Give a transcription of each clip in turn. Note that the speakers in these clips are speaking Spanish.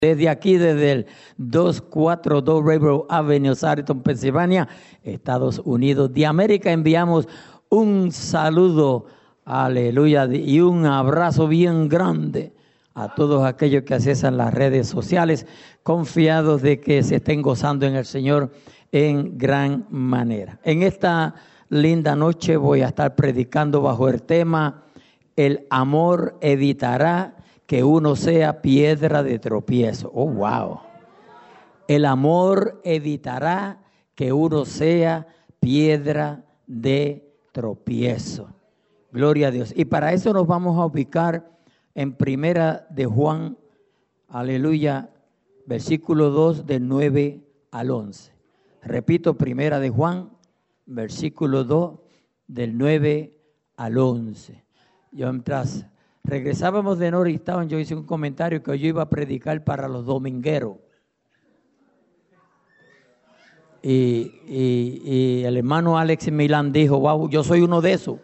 Desde aquí, desde el 242 Railroad Avenue, Sarton, Pensilvania, Estados Unidos de América, enviamos un saludo, aleluya, y un abrazo bien grande a todos aquellos que accesan las redes sociales, confiados de que se estén gozando en el Señor en gran manera. En esta linda noche voy a estar predicando bajo el tema: el amor evitará que uno sea piedra de tropiezo. Oh, wow. El amor evitará que uno sea piedra de tropiezo. Gloria a Dios. Y para eso nos vamos a ubicar en Primera de Juan, aleluya, versículo 2, del 9 al 11. Repito, Primera de Juan, versículo 2, del 9 al 11. Yo mientras regresábamos de Norristown, yo hice un comentario que yo iba a predicar para los domingueros. Y el hermano Alex Milán dijo: wow, yo soy uno de esos.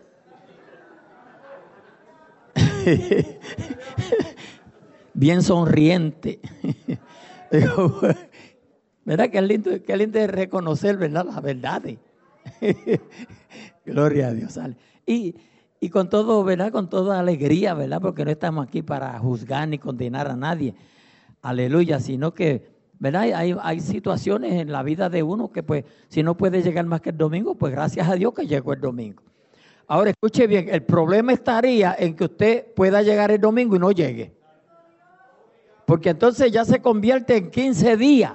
Bien sonriente. Digo, ¿verdad? Qué lindo es reconocer, ¿verdad?, las verdades. Gloria a Dios. Y con todo, ¿verdad?, con toda alegría, ¿verdad?, porque no estamos aquí para juzgar ni condenar a nadie. Aleluya, sino que, ¿verdad?, hay situaciones en la vida de uno que, pues, si no puede llegar más que el domingo, pues gracias a Dios que llegó el domingo. Ahora, escuche bien, el problema estaría en que usted pueda llegar el domingo y no llegue. Porque entonces ya se convierte en 15 días.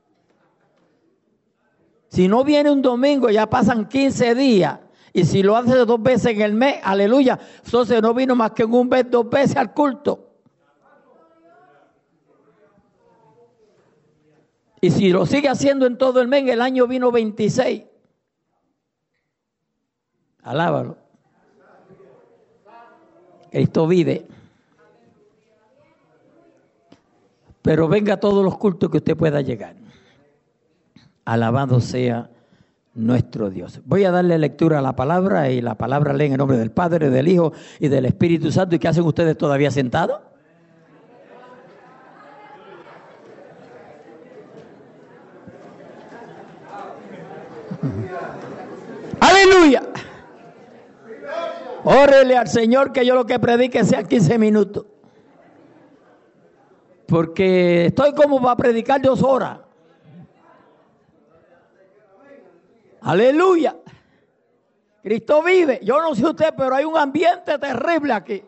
Si no viene un domingo, ya pasan 15 días. Y si lo hace 2 veces en el mes, aleluya, entonces no vino más que en un mes, 2 veces al culto. Y si lo sigue haciendo en todo el mes, en el año vino 26. Alábalo. Cristo vive. Pero venga a todos los cultos que usted pueda llegar. Alabado sea nuestro Dios. Voy a darle lectura a la palabra, y la palabra lee en el nombre del Padre, del Hijo y del Espíritu Santo. ¿Y qué hacen ustedes todavía sentados? ¡Aleluya! Órele al Señor que yo lo que predique sea 15 minutos. Porque estoy como para predicar 2 horas. Aleluya. Cristo vive. Yo no sé usted, pero hay un ambiente terrible aquí.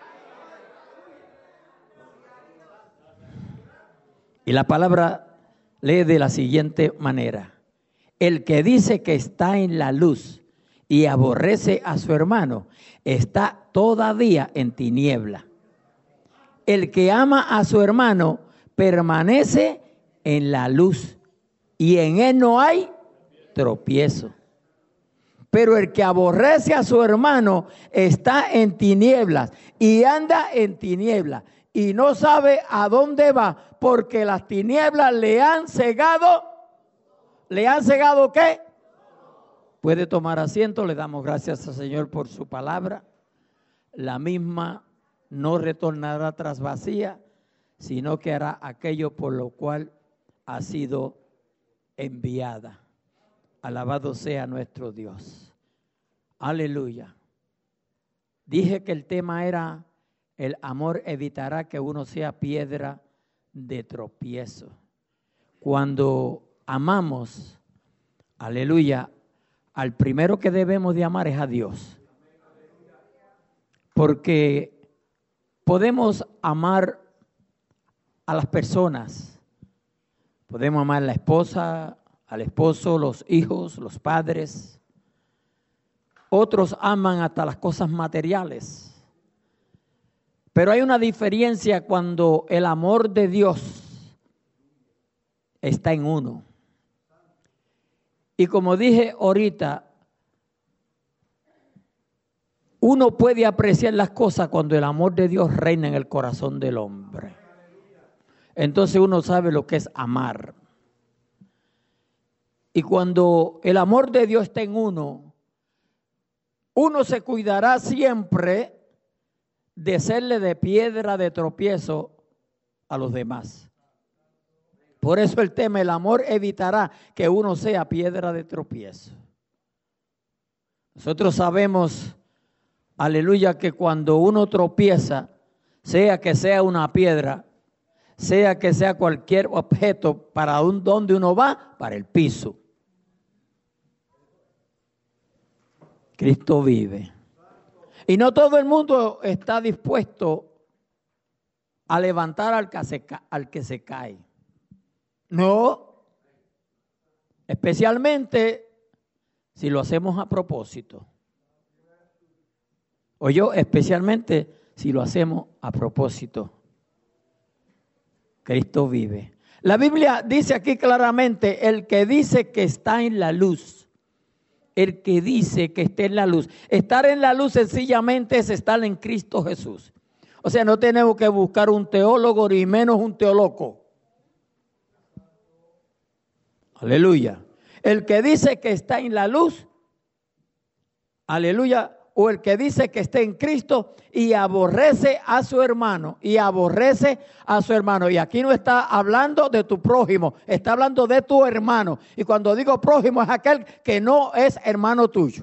Y la palabra lee de la siguiente manera: el que dice que está en la luz y aborrece a su hermano, está todavía en tiniebla. El que ama a su hermano permanece en la luz, y en él no hay tropiezo. Pero el que aborrece a su hermano está en tinieblas y anda en tinieblas y no sabe a dónde va, porque las tinieblas le han cegado. ¿Le han cegado qué? Puede tomar asiento. Le damos gracias al Señor por su palabra. La misma no retornará tras vacía, sino que hará aquello por lo cual ha sido enviada. Alabado sea nuestro Dios. Aleluya. Dije que el tema era: el amor evitará que uno sea piedra de tropiezo. Cuando amamos, aleluya, al primero que debemos de amar es a Dios. Porque podemos amar a las personas. Podemos amar a la esposa, al esposo, los hijos, los padres. Otros aman hasta las cosas materiales. Pero hay una diferencia cuando el amor de Dios está en uno. Y como dije ahorita, uno puede apreciar las cosas cuando el amor de Dios reina en el corazón del hombre. Entonces uno sabe lo que es amar. Y cuando el amor de Dios está en uno, uno se cuidará siempre de serle de piedra de tropiezo a los demás. Por eso el tema, el amor evitará que uno sea piedra de tropiezo. Nosotros sabemos, aleluya, que cuando uno tropieza, sea que sea una piedra, sea que sea cualquier objeto, para donde uno va, para el piso. Cristo vive. Y no todo el mundo está dispuesto a levantar al que se cae. No, especialmente si lo hacemos a propósito. O yo, especialmente si lo hacemos a propósito. Cristo vive. La Biblia dice aquí claramente, el que dice que está en la luz, el que dice que esté en la luz. Estar en la luz sencillamente es estar en Cristo Jesús. O sea, no tenemos que buscar un teólogo ni menos un teólogo. Aleluya. El que dice que está en la luz, aleluya, o el que dice que está en Cristo y aborrece a su hermano, y aborrece a su hermano. Y aquí no está hablando de tu prójimo, está hablando de tu hermano. Y cuando digo prójimo es aquel que no es hermano tuyo.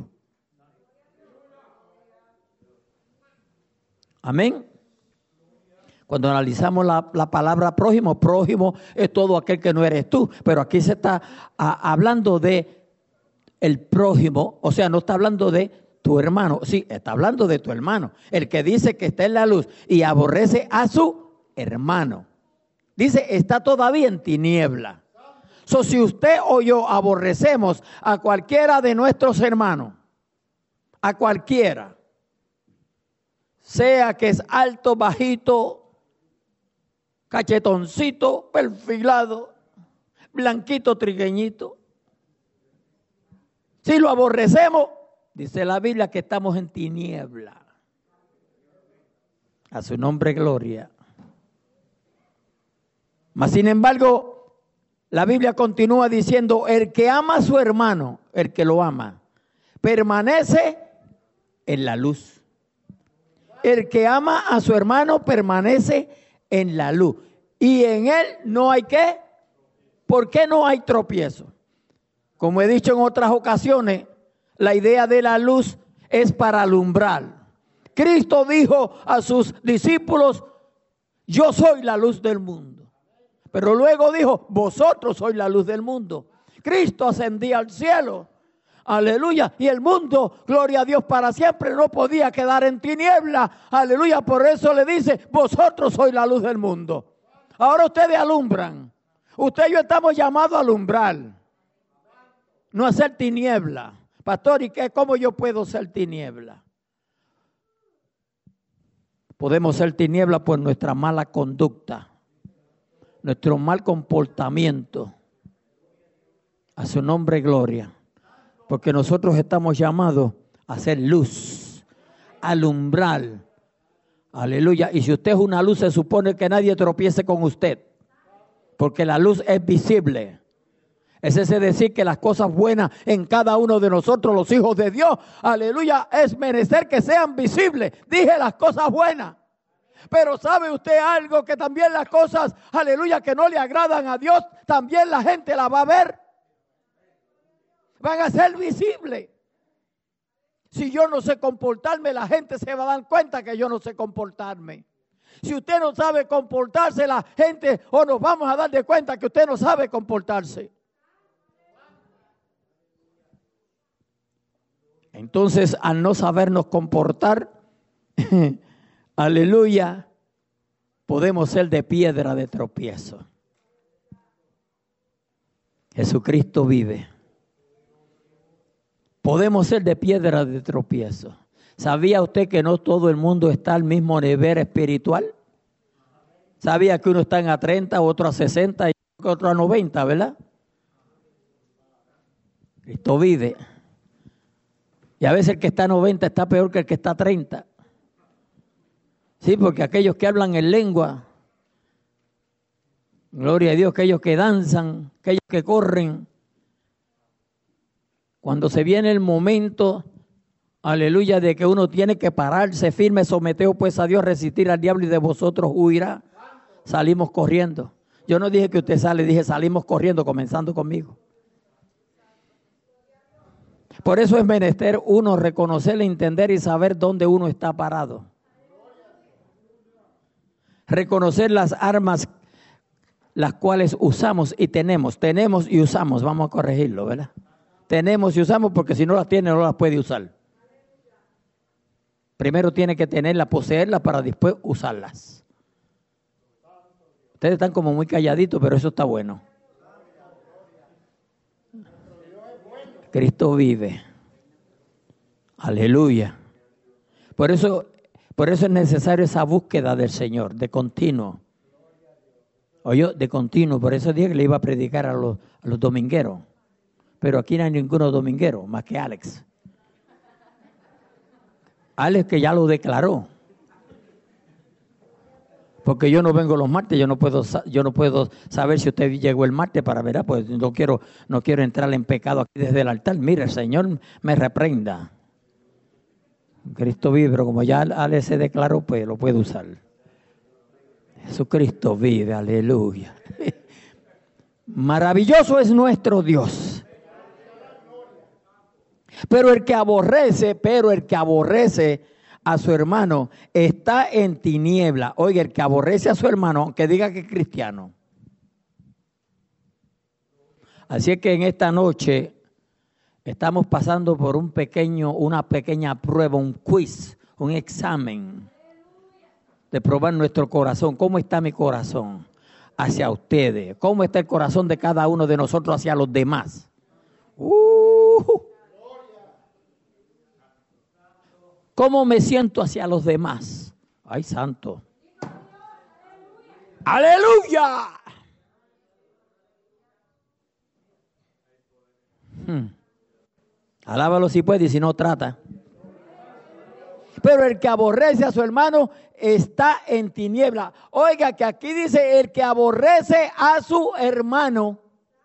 Amén. Cuando analizamos la palabra prójimo, prójimo es todo aquel que no eres tú. Pero aquí se está hablando de el prójimo, o sea, no está hablando de tu hermano. Sí, está hablando de tu hermano. El que dice que está en la luz y aborrece a su hermano. Dice, está todavía en tiniebla. So, si usted o yo aborrecemos a cualquiera de nuestros hermanos, a cualquiera, sea que es alto, bajito, cachetoncito, perfilado, blanquito, trigueñito. Si lo aborrecemos, dice la Biblia que estamos en tiniebla. A su nombre, gloria. Mas, sin embargo, la Biblia continúa diciendo, el que ama a su hermano, el que lo ama, permanece en la luz. El que ama a su hermano permanece en la luz. Y en él no hay ¿qué? ¿Por qué no hay tropiezo? Como he dicho en otras ocasiones, la idea de la luz es para alumbrar. Cristo dijo a sus discípulos, yo soy la luz del mundo. Pero luego dijo, vosotros sois la luz del mundo. Cristo ascendía al cielo. Aleluya. Y el mundo, gloria a Dios, para siempre no podía quedar en tiniebla. Aleluya. Por eso le dice, vosotros sois la luz del mundo. Ahora ustedes alumbran. Usted y yo estamos llamados a alumbrar. No a ser tiniebla. Pastor, ¿y qué? ¿Cómo yo puedo ser tiniebla? Podemos ser tiniebla por nuestra mala conducta, nuestro mal comportamiento. A su nombre, gloria. Porque nosotros estamos llamados a hacer luz, a alumbrar. Aleluya. Y si usted es una luz, se supone que nadie tropiece con usted. Porque la luz es visible. Es ese decir que las cosas buenas en cada uno de nosotros, los hijos de Dios, aleluya, es merecer que sean visibles. Dije las cosas buenas. Pero ¿sabe usted algo? Que también las cosas, aleluya, que no le agradan a Dios, también la gente la va a ver. Van a ser visibles. Si yo no sé comportarme, la gente se va a dar cuenta que yo no sé comportarme. Si usted no sabe comportarse, la gente o nos vamos a dar de cuenta que usted no sabe comportarse. Entonces, al no sabernos comportar, aleluya, podemos ser de piedra de tropiezo. Jesucristo vive. Podemos ser de piedra de tropiezo. ¿Sabía usted que no todo el mundo está al mismo nivel espiritual? ¿Sabía que uno está a 30, otro a 60 y otro a 90, verdad? Cristo vive. Y a veces el que está a 90 está peor que el que está a 30. Sí, porque aquellos que hablan en lengua, gloria a Dios, aquellos que danzan, aquellos que corren, cuando se viene el momento, aleluya, de que uno tiene que pararse firme, someteos pues a Dios, resistir al diablo y de vosotros huirá, salimos corriendo. Yo no dije que usted sale, dije salimos corriendo, comenzando conmigo. Por eso es menester uno reconocer, entender y saber dónde uno está parado. Reconocer las armas las cuales usamos y tenemos y usamos, vamos a corregirlo, ¿verdad? Tenemos y usamos porque si no las tiene no las puede usar. Primero tiene que tenerlas, poseerlas para después usarlas. Ustedes están como muy calladitos, pero eso está bueno. Cristo vive. Aleluya. Por eso es necesario esa búsqueda del Señor, de continuo. Oye, de continuo. Por eso dije que le iba a predicar a los domingueros. Pero aquí no hay ninguno dominguero, más que Alex. Alex que ya lo declaró. Porque yo no vengo los martes, yo no puedo saber si usted llegó el martes para ver, pues no quiero entrar en pecado aquí desde el altar. Mire, el Señor me reprenda. Cristo vive, pero como ya Alex se declaró, pues lo puede usar. Jesucristo vive, aleluya. Maravilloso es nuestro Dios. Pero el que aborrece a su hermano está en tiniebla. Oiga, el que aborrece a su hermano, aunque diga que es cristiano. Así es que en esta noche estamos pasando por una pequeña prueba, un quiz, un examen de probar nuestro corazón. ¿Cómo está mi corazón hacia ustedes? ¿Cómo está el corazón de cada uno de nosotros hacia los demás? ¿Cómo me siento hacia los demás? ¡Ay, santo! ¡Aleluya! Alábalo si puede y si no trata. Pero el que aborrece a su hermano está en tiniebla. Oiga que aquí dice el que aborrece a su hermano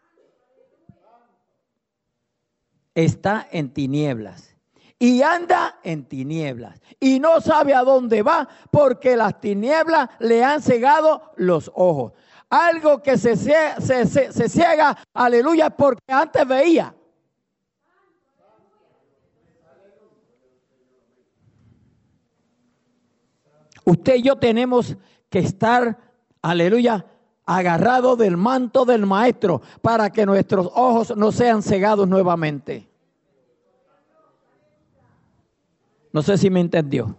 está en tinieblas. Y anda en tinieblas. Y no sabe a dónde va porque las tinieblas le han cegado los ojos. Algo que se ciega, aleluya, porque antes veía. Usted y yo tenemos que estar, aleluya, agarrados del manto del Maestro para que nuestros ojos no sean cegados nuevamente. No sé si me entendió.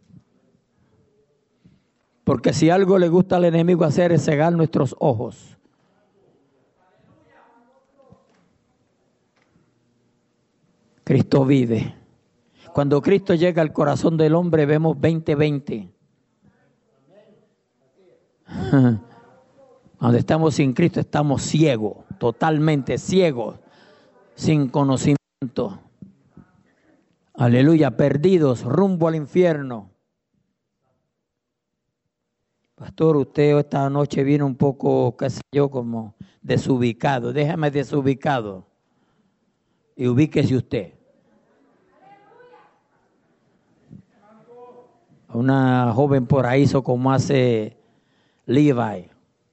Porque si algo le gusta al enemigo hacer es cegar nuestros ojos. Cristo vive. Cuando Cristo llega al corazón del hombre vemos 20-20. Cuando estamos sin Cristo estamos ciegos, totalmente ciegos, sin conocimiento. Aleluya, perdidos, rumbo al infierno. Pastor, usted esta noche viene un poco, qué sé yo, como desubicado. Déjame desubicado y ubíquese usted. Una joven por ahí hizo como hace Levi.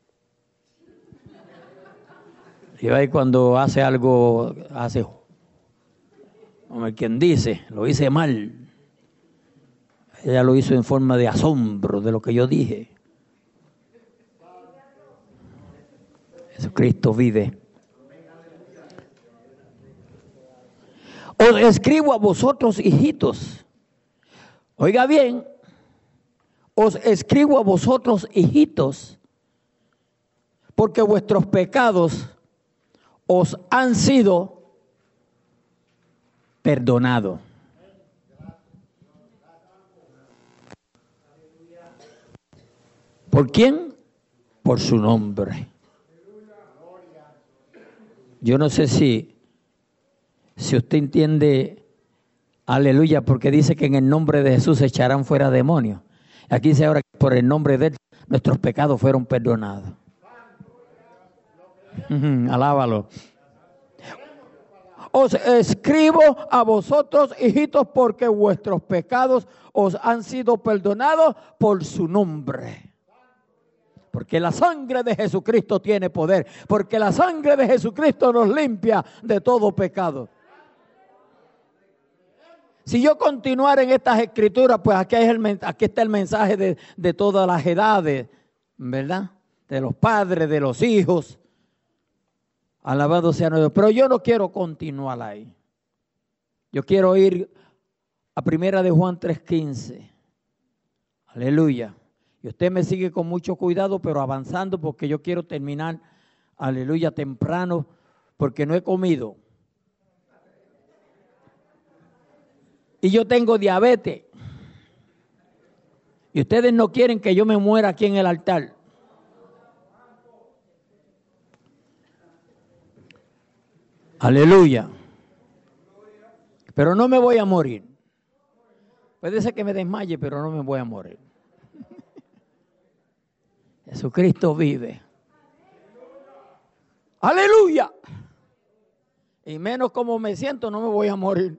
Levi cuando hace algo, hace... Como el quien dice, lo hice mal. Ella lo hizo en forma de asombro de lo que yo dije. Jesucristo vive. Os escribo a vosotros, hijitos. Oiga bien, os escribo a vosotros, hijitos, porque vuestros pecados os han sido perdonado. ¿Por quién? Por su nombre. Yo no sé si usted entiende, aleluya, porque dice que en el nombre de Jesús se echarán fuera demonios. Aquí dice ahora que por el nombre de él nuestros pecados fueron perdonados. Alábalo. Os escribo a vosotros, hijitos, porque vuestros pecados os han sido perdonados por su nombre. Porque la sangre de Jesucristo tiene poder. Porque la sangre de Jesucristo nos limpia de todo pecado. Si yo continuara en estas escrituras, pues aquí está el mensaje de todas las edades, ¿verdad? De los padres, de los hijos. Alabado sea nuestro Dios. Pero yo no quiero continuar ahí. Yo quiero ir a 1 de Juan 3:15. Aleluya. Y usted me sigue con mucho cuidado, pero avanzando, porque yo quiero terminar, aleluya, temprano, porque no he comido. Y yo tengo diabetes. Y ustedes no quieren que yo me muera aquí en el altar. Aleluya. Pero no me voy a morir. Puede ser que me desmaye, pero no me voy a morir. Jesucristo vive. Aleluya. Y menos como me siento, no me voy a morir.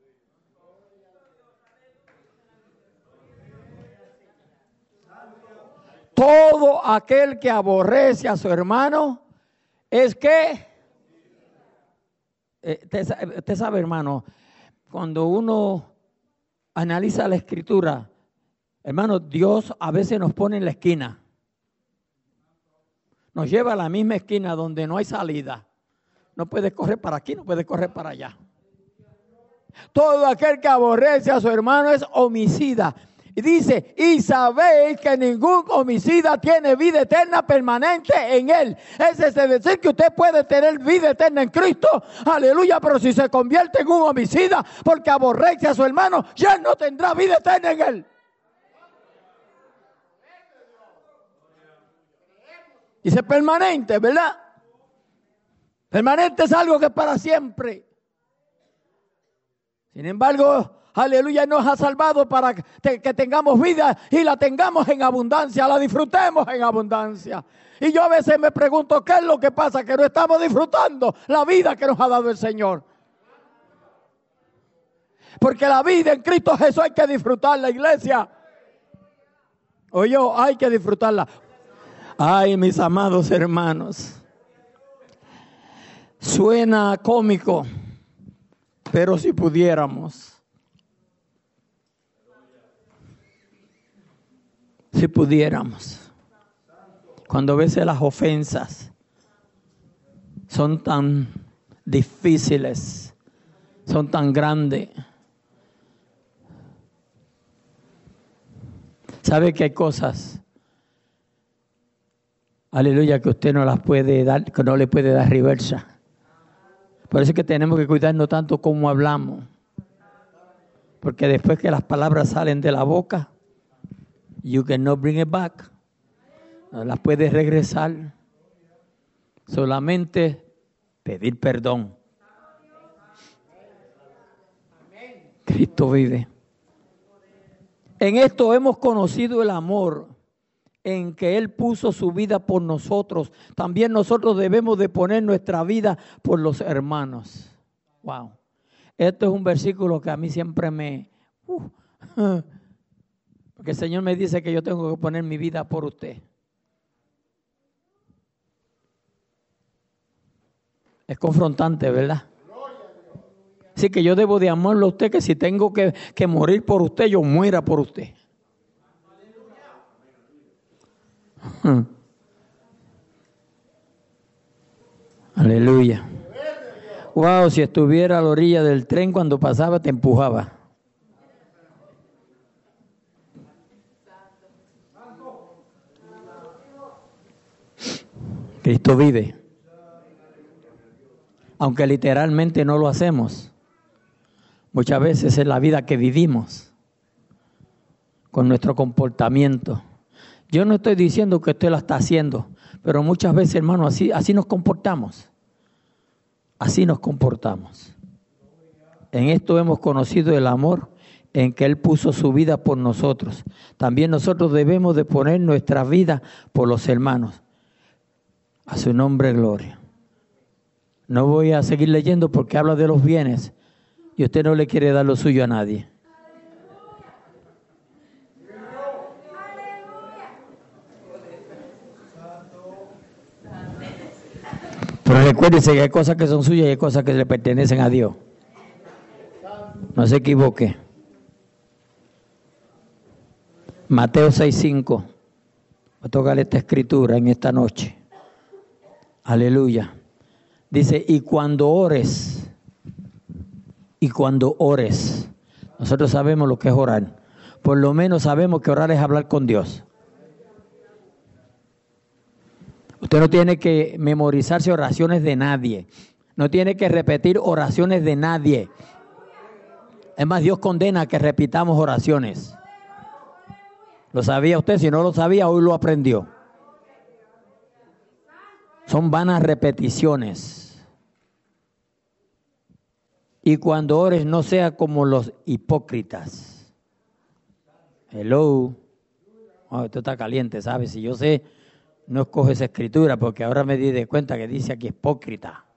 Todo aquel que aborrece a su hermano es que, usted sabe, hermano, cuando uno analiza la escritura, hermano, Dios a veces nos pone en la esquina. Nos lleva a la misma esquina donde no hay salida. No puede correr para aquí, no puede correr para allá. Todo aquel que aborrece a su hermano es homicida. Y dice, y sabéis que ningún homicida tiene vida eterna permanente en él. Es decir, que usted puede tener vida eterna en Cristo. Aleluya, pero si se convierte en un homicida porque aborrece a su hermano, ya no tendrá vida eterna en él. Dice permanente, ¿verdad? Permanente es algo que es para siempre. Sin embargo, aleluya, nos ha salvado para que tengamos vida y la tengamos en abundancia, la disfrutemos en abundancia. Y yo a veces me pregunto, ¿qué es lo que pasa? Que no estamos disfrutando la vida que nos ha dado el Señor. Porque la vida en Cristo Jesús hay que disfrutarla, iglesia. Oye, hay que disfrutarla. Ay, mis amados hermanos. Suena cómico, pero si pudiéramos. Si pudiéramos. Cuando a veces las ofensas son tan difíciles, son tan grandes. ¿Sabe que hay cosas? Aleluya, que usted no las puede dar, que no le puede dar reversa. Por eso es que tenemos que cuidarnos tanto como hablamos. Porque después que las palabras salen de la boca, you cannot bring it back. No las puedes regresar. Solamente pedir perdón. Cristo vive. En esto hemos conocido el amor en que Él puso su vida por nosotros. También nosotros debemos de poner nuestra vida por los hermanos. Wow. Esto es un versículo que a mí siempre me... porque el Señor me dice que yo tengo que poner mi vida por usted. Es confrontante, ¿verdad? Así que yo debo de amarlo a usted, que si tengo que morir por usted, yo muera por usted. Aleluya. Wow, si estuviera a la orilla del tren cuando pasaba te empujaba. Cristo vive. Aunque literalmente no lo hacemos. Muchas veces es la vida que vivimos con nuestro comportamiento. Yo no estoy diciendo que usted lo está haciendo, pero muchas veces, hermano, así nos comportamos. Así nos comportamos. En esto hemos conocido el amor en que Él puso su vida por nosotros. También nosotros debemos de poner nuestra vida por los hermanos. A su nombre, gloria. No voy a seguir leyendo porque habla de los bienes y usted no le quiere dar lo suyo a nadie. Pero recuérdese que hay cosas que son suyas y hay cosas que le pertenecen a Dios. No se equivoque. Mateo 6:5. Voy a tocar esta escritura en esta noche. Aleluya. Dice, y cuando ores, nosotros sabemos lo que es orar. Por lo menos sabemos que orar es hablar con Dios. Usted no tiene que memorizarse oraciones de nadie. No tiene que repetir oraciones de nadie. Es más, Dios condena que repitamos oraciones. ¿Lo sabía usted? Si no lo sabía, hoy lo aprendió. Son vanas repeticiones. Y cuando ores, no sea como los hipócritas. Hello. Oh, esto está caliente, ¿sabes? Si yo sé, no escoge esa escritura porque ahora me di de cuenta que dice aquí hipócrita.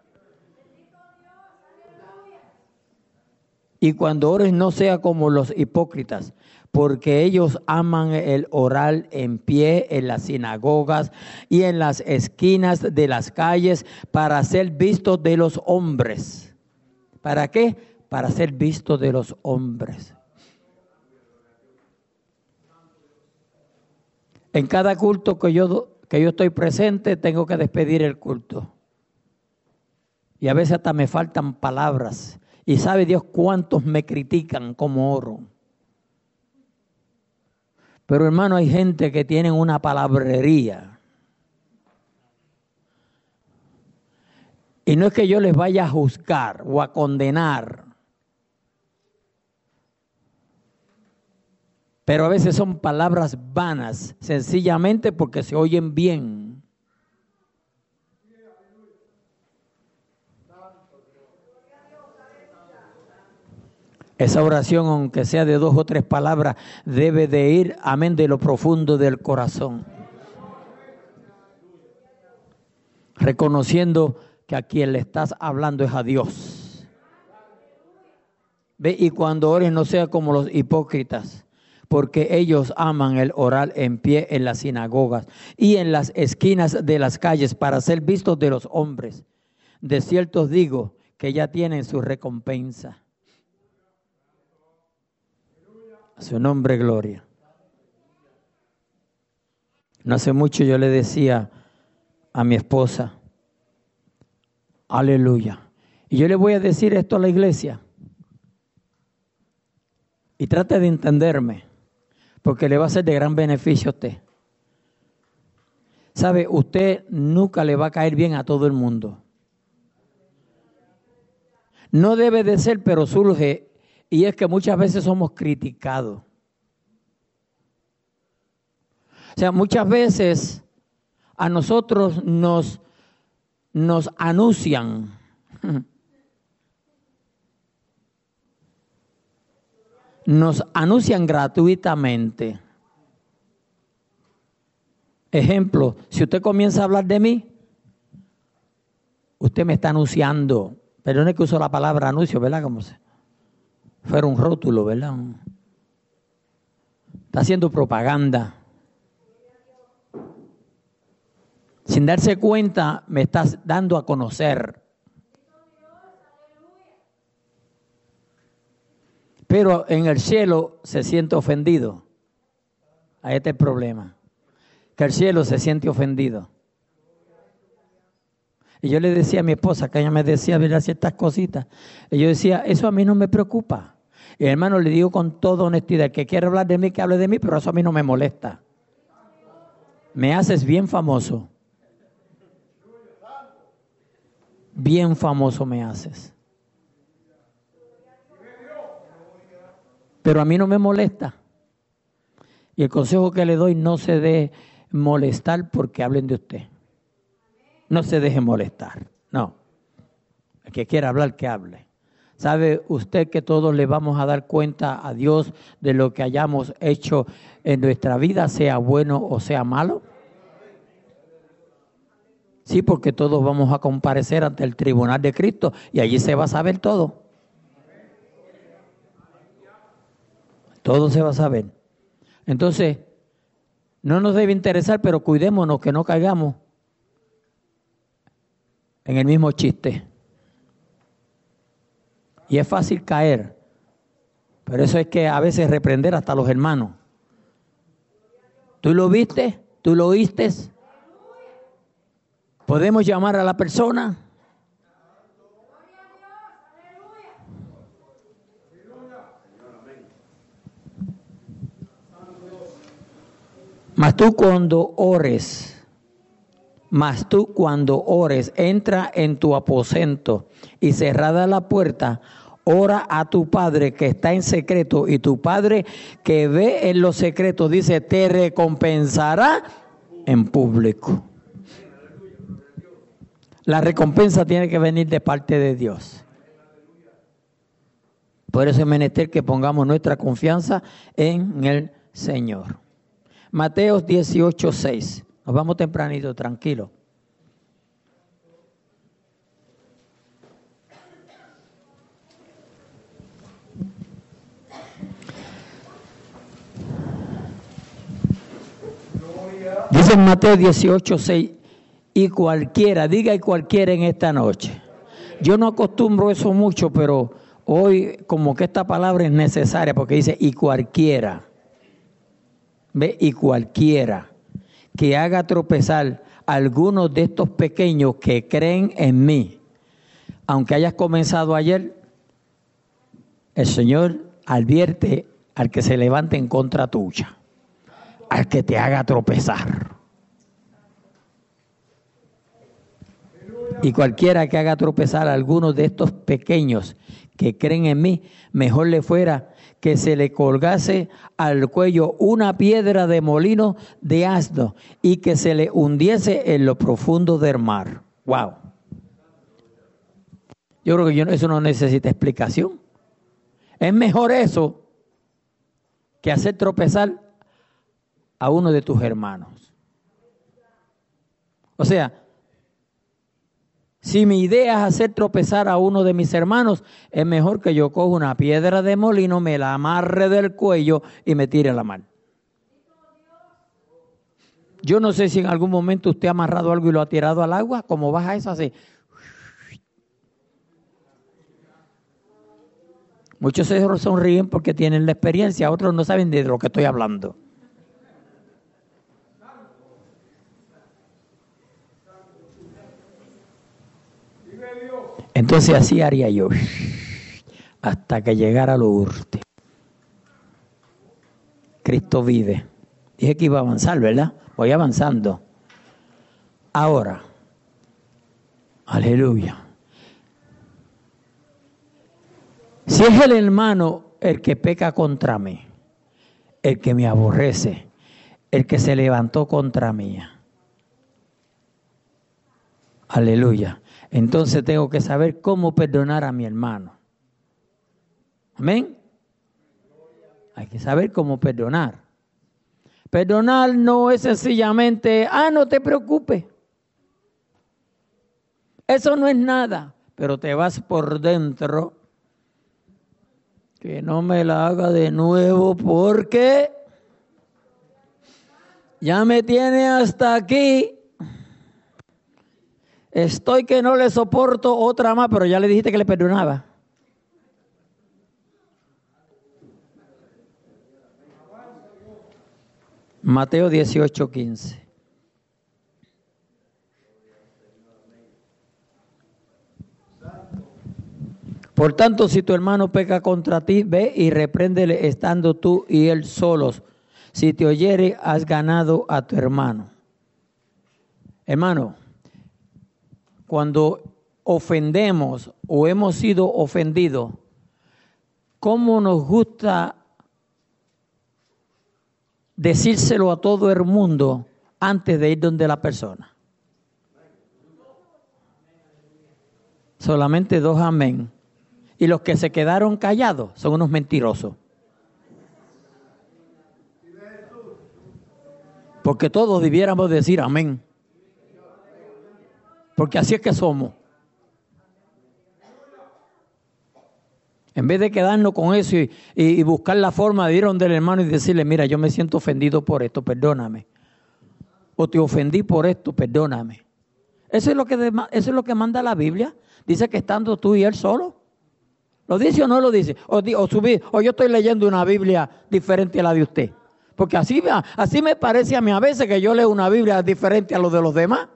Y cuando ores, no sea como los hipócritas, porque ellos aman el orar en pie en las sinagogas y en las esquinas de las calles para ser vistos de los hombres. ¿Para qué? Para ser vistos de los hombres. En cada culto que yo estoy presente, tengo que despedir el culto. Y a veces hasta me faltan palabras. Y sabe Dios cuántos me critican como oro. Pero hermano, hay gente que tiene una palabrería. Y no es que yo les vaya a juzgar o a condenar. Pero a veces son palabras vanas, sencillamente porque se oyen bien. Esa oración, aunque sea de 2 o 3 palabras, debe de ir, amén, de lo profundo del corazón. Reconociendo que a quien le estás hablando es a Dios. Ve, y cuando ores no sea como los hipócritas, porque ellos aman el orar en pie en las sinagogas y en las esquinas de las calles para ser vistos de los hombres. De cierto os digo que ya tienen su recompensa. A su nombre, gloria. No hace mucho yo le decía a mi esposa, aleluya. Y yo le voy a decir esto a la iglesia. Y trate de entenderme, porque le va a ser de gran beneficio a usted. ¿Sabe? Usted nunca le va a caer bien a todo el mundo. No debe de ser, pero surge. Y es que muchas veces somos criticados. O sea, muchas veces a nosotros nos anuncian. Nos anuncian gratuitamente. Ejemplo, si usted comienza a hablar de mí, usted me está anunciando. Pero no es que uso la palabra anuncio, ¿verdad? Como se fuera un rótulo, ¿verdad? Está haciendo propaganda. Sin darse cuenta, me estás dando a conocer. Pero en el cielo se siente ofendido. Ahí está el problema. Que el cielo se siente ofendido. Y yo le decía a mi esposa, que ella me decía, mira, ciertas cositas. Y yo decía, eso a mí no me preocupa. Y hermano, le digo con toda honestidad, el que quiere hablar de mí, que hable de mí, pero eso a mí no me molesta. Me haces bien famoso. Bien famoso me haces. Pero a mí no me molesta. Y el consejo que le doy, no se deje molestar porque hablen de usted. No se deje molestar. No. El que quiera hablar, que hable. ¿Sabe usted que todos le vamos a dar cuenta a Dios de lo que hayamos hecho en nuestra vida, sea bueno o sea malo? Sí, porque todos vamos a comparecer ante el tribunal de Cristo y allí se va a saber todo. Todo se va a saber. Entonces, no nos debe interesar, pero cuidémonos que no caigamos en el mismo chiste. Y es fácil caer. Pero eso es que a veces reprender hasta los hermanos. ¿Tú lo viste? ¿Tú lo oíste? ¿Podemos llamar a la persona? Mas tú cuando ores, entra en tu aposento y cerrada la puerta, ora a tu Padre que está en secreto, y tu Padre que ve en lo secreto, dice, te recompensará en público. La recompensa tiene que venir de parte de Dios. Por eso es menester que pongamos nuestra confianza en el Señor. Mateo 18:6. Nos vamos tempranito, tranquilo. Dice en Mateo 18:6, y cualquiera, diga y cualquiera en esta noche. Yo no acostumbro eso mucho, pero hoy como que esta palabra es necesaria porque dice y cualquiera. ¿Ve? Y cualquiera que haga tropezar a algunos de estos pequeños que creen en mí, aunque hayas comenzado ayer, el Señor advierte al que se levante en contra tuya, al que te haga tropezar. Y cualquiera que haga tropezar a algunos de estos pequeños que creen en mí, mejor le fuera que se le colgase al cuello una piedra de molino de asno y que se le hundiese en lo profundo del mar. ¡Wow! Yo creo que eso no necesita explicación. Es mejor eso que hacer tropezar a uno de tus hermanos. O sea, si mi idea es hacer tropezar a uno de mis hermanos, es mejor que yo coja una piedra de molino, me la amarre del cuello y me tire a la mar. Yo no sé si en algún momento usted ha amarrado algo y lo ha tirado al agua, como baja eso así. Muchos se sonríen porque tienen la experiencia, otros no saben de lo que estoy hablando. Entonces así haría yo, hasta que llegara a lo último. Cristo vive. Dije que iba a avanzar, ¿verdad? Voy avanzando. Ahora, aleluya. Si es el hermano el que peca contra mí, el que me aborrece, el que se levantó contra mí, aleluya. Entonces tengo que saber cómo perdonar a mi hermano. Amén. Hay que saber cómo perdonar. Perdonar no es sencillamente, no te preocupes. Eso no es nada, pero te vas por dentro. Que no me la haga de nuevo porque ya me tiene hasta aquí. Estoy que no le soporto otra más, pero ya le dijiste que le perdonaba. Mateo 18:15. Por tanto, si tu hermano peca contra ti, ve y repréndele estando tú y él solos. Si te oyere, has ganado a tu hermano. Hermano, cuando ofendemos o hemos sido ofendidos, ¿cómo nos gusta decírselo a todo el mundo antes de ir donde la persona? Solamente 2 amén. Y los que se quedaron callados son unos mentirosos. Porque todos debiéramos decir amén. Porque así es que somos. En vez de quedarnos con eso y buscar la forma de ir donde el hermano y decirle, mira, yo me siento ofendido por esto, perdóname. O te ofendí por esto, perdóname. Eso es lo que manda la Biblia. Dice que estando tú y él solo. ¿Lo dice o no lo dice? O yo estoy leyendo una Biblia diferente a la de usted. Porque así me parece a mí a veces que yo leo una Biblia diferente a lo de los demás.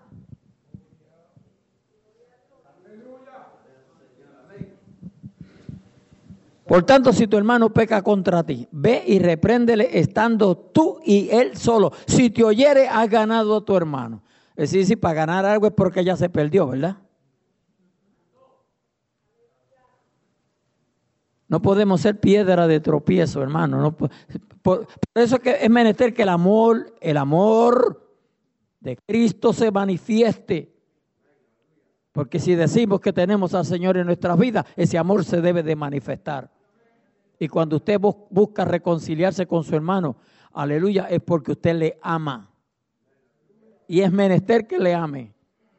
Por tanto, si tu hermano peca contra ti, ve y repréndele estando tú y él solo. Si te oyere, has ganado a tu hermano. Es decir, si para ganar algo es porque ya se perdió, ¿verdad? No podemos ser piedra de tropiezo, hermano. No, por eso es que es menester que el amor de Cristo se manifieste. Porque si decimos que tenemos al Señor en nuestras vidas, ese amor se debe de manifestar. Y cuando usted busca reconciliarse con su hermano, aleluya, es porque usted le ama. Y es menester que le ame.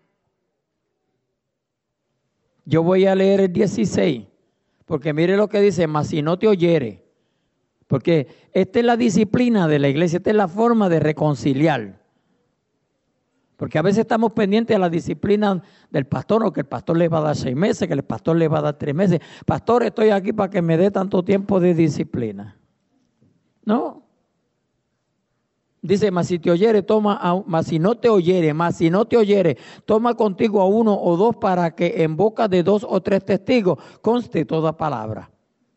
Yo voy a leer el 16, porque mire lo que dice, mas si no te oyere. Porque esta es la disciplina de la iglesia, esta es la forma de reconciliar. Porque a veces estamos pendientes de la disciplina del pastor, o que el pastor le va a dar 6 meses, que el pastor le va a dar 3 meses. Pastor, estoy aquí para que me dé tanto tiempo de disciplina. No. Dice, mas si no te oyere, toma contigo a 1 o 2 para que en boca de 2 o 3 testigos conste toda palabra.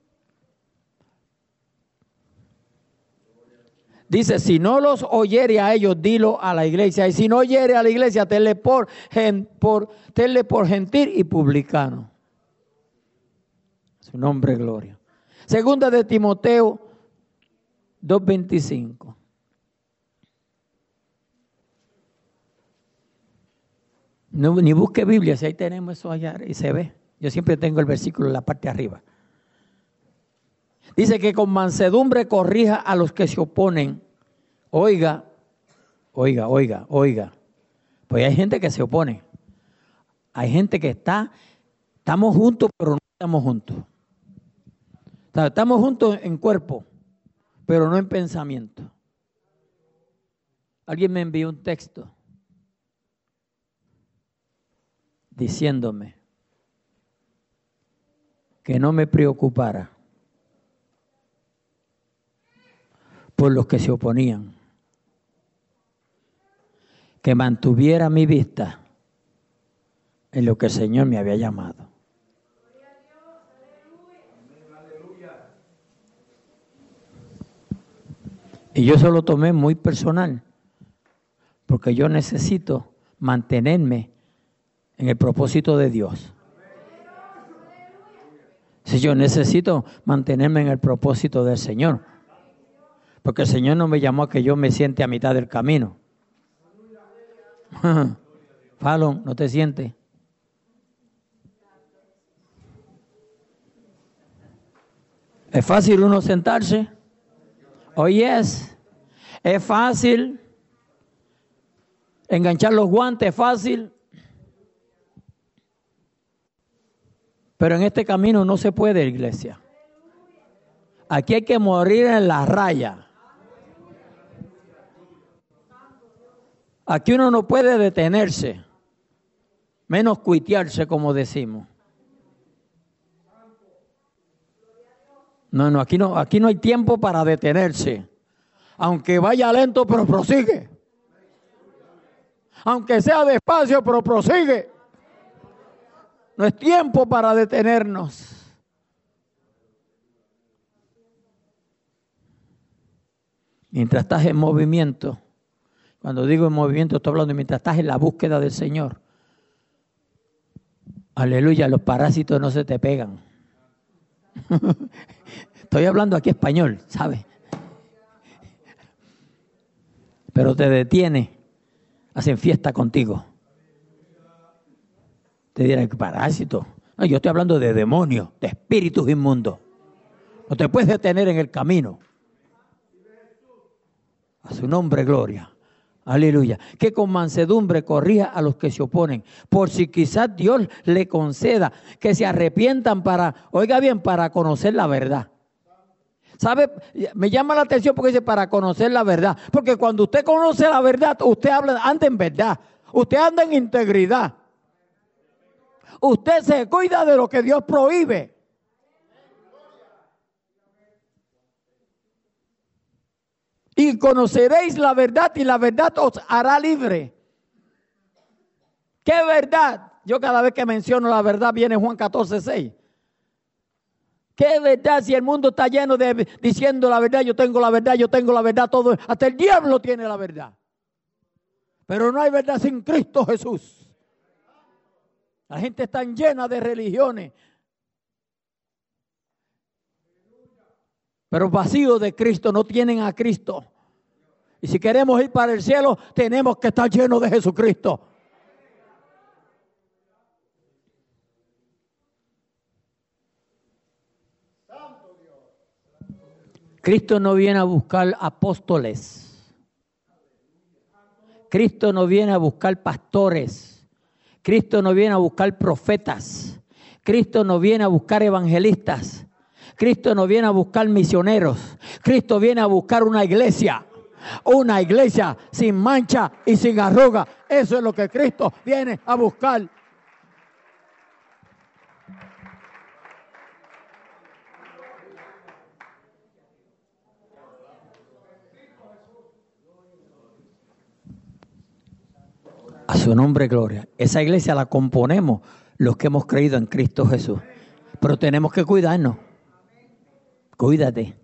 Dice, si no los oyere a ellos, dilo a la iglesia. Y si no oyere a la iglesia, tenle por gentil y publicano. Su nombre, gloria. Segunda de Timoteo 2:25. No, ni busque Biblia, si ahí tenemos eso allá y se ve. Yo siempre tengo el versículo en la parte de arriba. Dice que con mansedumbre corrija a los que se oponen. Oiga. Pues hay gente que se opone. Hay gente que estamos juntos, pero no estamos juntos. O sea, estamos juntos en cuerpo, pero no en pensamiento. Alguien me envió un texto diciéndome que no me preocupara por los que se oponían, que mantuviera mi vista en lo que el Señor me había llamado. Y yo se lo tomé muy personal, porque yo necesito mantenerme en el propósito de Dios. Si yo necesito mantenerme en el propósito del Señor, porque el Señor no me llamó a que yo me siente a mitad del camino. Fallon, ¿no te sientes? ¿Es fácil uno sentarse? Oye, es fácil enganchar los guantes, es fácil. Pero en este camino no se puede, iglesia. Aquí hay que morir en la raya. Aquí uno no puede detenerse, menos cuitearse, como decimos. No, aquí no hay tiempo para detenerse. Aunque vaya lento, pero prosigue. Aunque sea despacio, pero prosigue. No es tiempo para detenernos. Mientras estás en movimiento, cuando digo en movimiento estoy hablando de mientras estás en la búsqueda del Señor. Aleluya, los parásitos no se te pegan. Estoy hablando aquí español, ¿sabes? Pero te detiene, hacen fiesta contigo. Te dirán, ¿qué parásito? No, yo estoy hablando de demonios, de espíritus inmundos. No te puedes detener en el camino. A su nombre, gloria. Aleluya. Que con mansedumbre corrija a los que se oponen, por si quizás Dios le conceda que se arrepientan para conocer la verdad. ¿Sabe? Me llama la atención porque dice para conocer la verdad. Porque cuando usted conoce la verdad, usted anda en verdad. Usted anda en integridad. Usted se cuida de lo que Dios prohíbe. Y conoceréis la verdad y la verdad os hará libre. ¿Qué verdad? Yo cada vez que menciono la verdad viene Juan 14:6. ¿Qué verdad si el mundo está lleno de diciendo la verdad, yo tengo la verdad, todo, hasta el diablo tiene la verdad? Pero no hay verdad sin Cristo Jesús. La gente está llena de religiones, pero vacíos de Cristo, no tienen a Cristo. Y si queremos ir para el cielo, tenemos que estar llenos de Jesucristo. Cristo no viene a buscar apóstoles. Cristo no viene a buscar pastores. Cristo no viene a buscar profetas. Cristo no viene a buscar evangelistas. Cristo no viene a buscar misioneros. Cristo viene a buscar una iglesia. Una iglesia sin mancha y sin arruga. Eso es lo que Cristo viene a buscar. A su nombre, gloria. Esa iglesia la componemos los que hemos creído en Cristo Jesús. Pero tenemos que cuidarnos. Cuídate.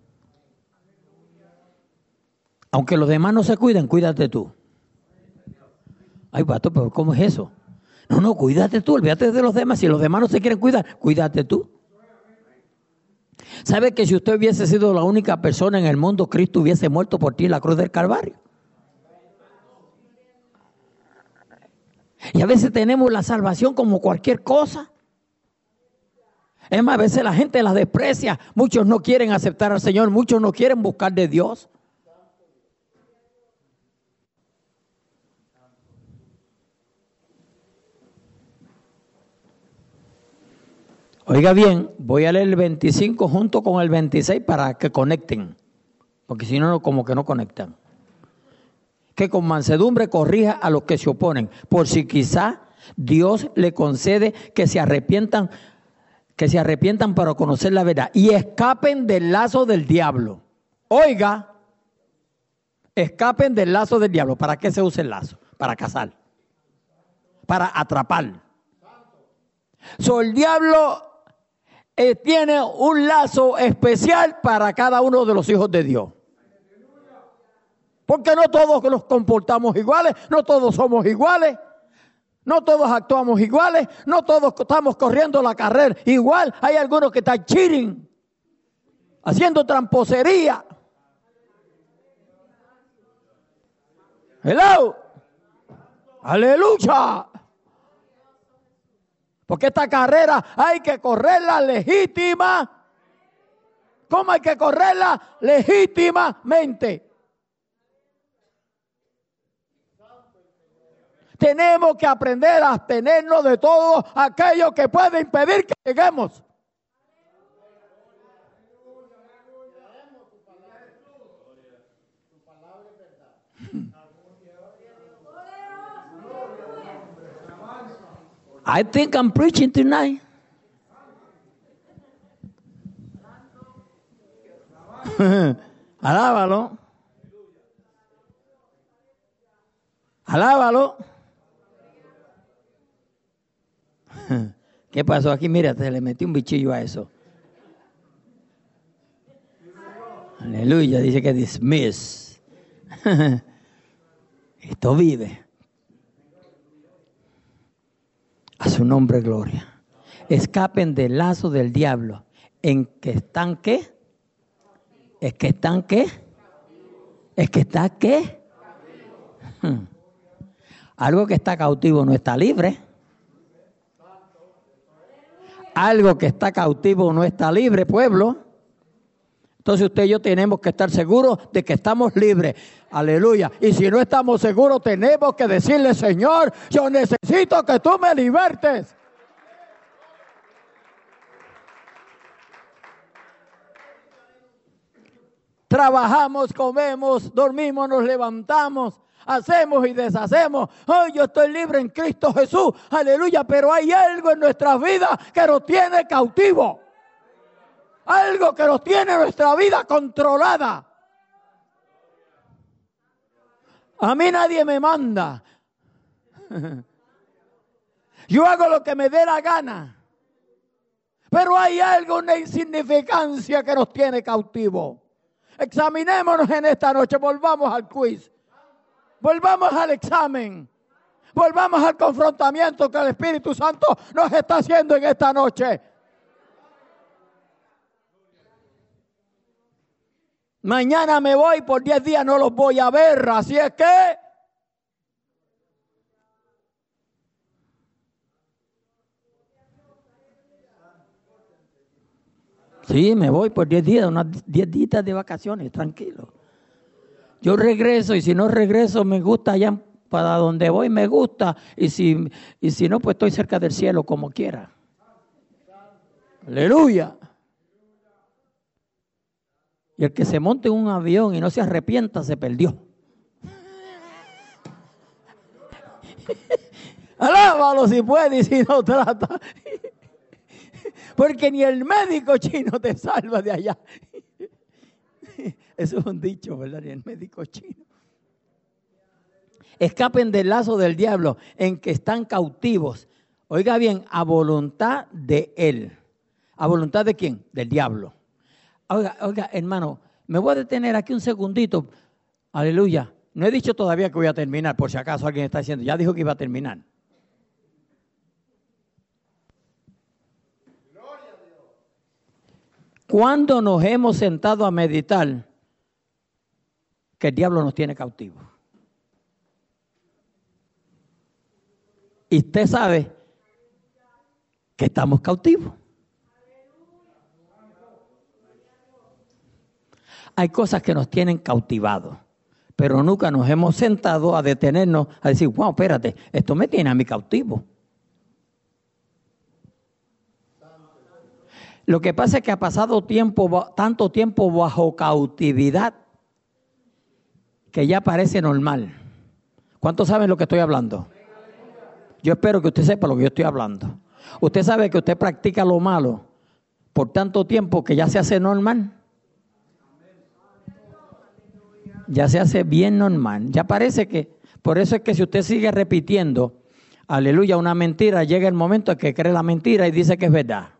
Aunque los demás no se cuiden, cuídate tú. Ay, pato, pero ¿cómo es eso? No, cuídate tú, olvídate de los demás. Si los demás no se quieren cuidar, cuídate tú. ¿Sabe que si usted hubiese sido la única persona en el mundo, Cristo hubiese muerto por ti en la cruz del Calvario? Y a veces tenemos la salvación como cualquier cosa. Es más, a veces la gente la desprecia. Muchos no quieren aceptar al Señor. Muchos no quieren buscar de Dios. Oiga bien, voy a leer el 25 junto con el 26 para que conecten. Porque si no, como que no conectan. Que con mansedumbre corrija a los que se oponen, por si quizá Dios le concede que se arrepientan para conocer la verdad y escapen del lazo del diablo. Oiga, escapen del lazo del diablo. ¿Para qué se usa el lazo? Para cazar, para atrapar. El diablo tiene un lazo especial para cada uno de los hijos de Dios. Porque no todos nos comportamos iguales, no todos somos iguales, no todos actuamos iguales, no todos estamos corriendo la carrera igual. Hay algunos que están cheating, haciendo tramposería. Hello, aleluya. Porque esta carrera hay que correrla legítima. ¿Cómo hay que correrla? Legítimamente. Tenemos que aprender a abstenernos de todo aquello que puede impedir que lleguemos. I think I'm preaching tonight. Alábalo. Alábalo. ¿Qué pasó aquí? Mira, se le metí un bichillo a eso. Aleluya, dice que dismiss. Esto vive. A su nombre, gloria. Escapen del lazo del diablo. ¿En que están qué? ¿Es que están qué? ¿Es que está qué? Algo que está cautivo no está libre. Algo que está cautivo no está libre, pueblo. Entonces usted y yo tenemos que estar seguros de que estamos libres. Aleluya. Y si no estamos seguros, tenemos que decirle, Señor, yo necesito que tú me libertes. Trabajamos, comemos, dormimos, nos levantamos. hacemos y deshacemos. Hoy yo estoy libre en Cristo Jesús, aleluya, pero hay algo en nuestras vidas que nos tiene cautivos. Algo que nos tiene nuestra vida controlada. A mí nadie me manda. Yo hago lo que me dé la gana. Pero hay algo, una insignificancia que nos tiene cautivos. Examinémonos en esta noche, volvamos al quiz. Volvamos al examen. Volvamos al confrontamiento que el Espíritu Santo nos está haciendo en esta noche. Mañana me voy, por 10 días no los voy a ver, así es que sí, me voy por 10 días, unas 10 días de vacaciones, tranquilo. Yo regreso y si no regreso me gusta allá para donde voy, me gusta. Y si no, pues estoy cerca del cielo como quiera. Aleluya. Y el que se monte en un avión y no se arrepienta, se perdió. Alábalo si puede y si no trata. Porque ni el médico chino te salva de allá. Eso es un dicho, ¿verdad? Ni el médico chino. Escapen del lazo del diablo en que están cautivos. Oiga bien, a voluntad de él. ¿A voluntad de quién? Del diablo. Oiga, hermano, me voy a detener aquí un segundito. Aleluya. No he dicho todavía que voy a terminar, por si acaso alguien está diciendo, ya dijo que iba a terminar. ¿Cuándo nos hemos sentado a meditar que el diablo nos tiene cautivos? Y usted sabe que estamos cautivos. Hay cosas que nos tienen cautivados, pero nunca nos hemos sentado a detenernos a decir, wow, espérate, esto me tiene a mí cautivo. Lo que pasa es que ha pasado tanto tiempo bajo cautividad que ya parece normal. ¿Cuántos saben lo que estoy hablando? Yo espero que usted sepa lo que yo estoy hablando. Usted sabe que usted practica lo malo por tanto tiempo que ya se hace normal. Ya se hace bien normal. Ya parece que, por eso es que si usted sigue repitiendo, aleluya, una mentira, llega el momento en que cree la mentira y dice que es verdad.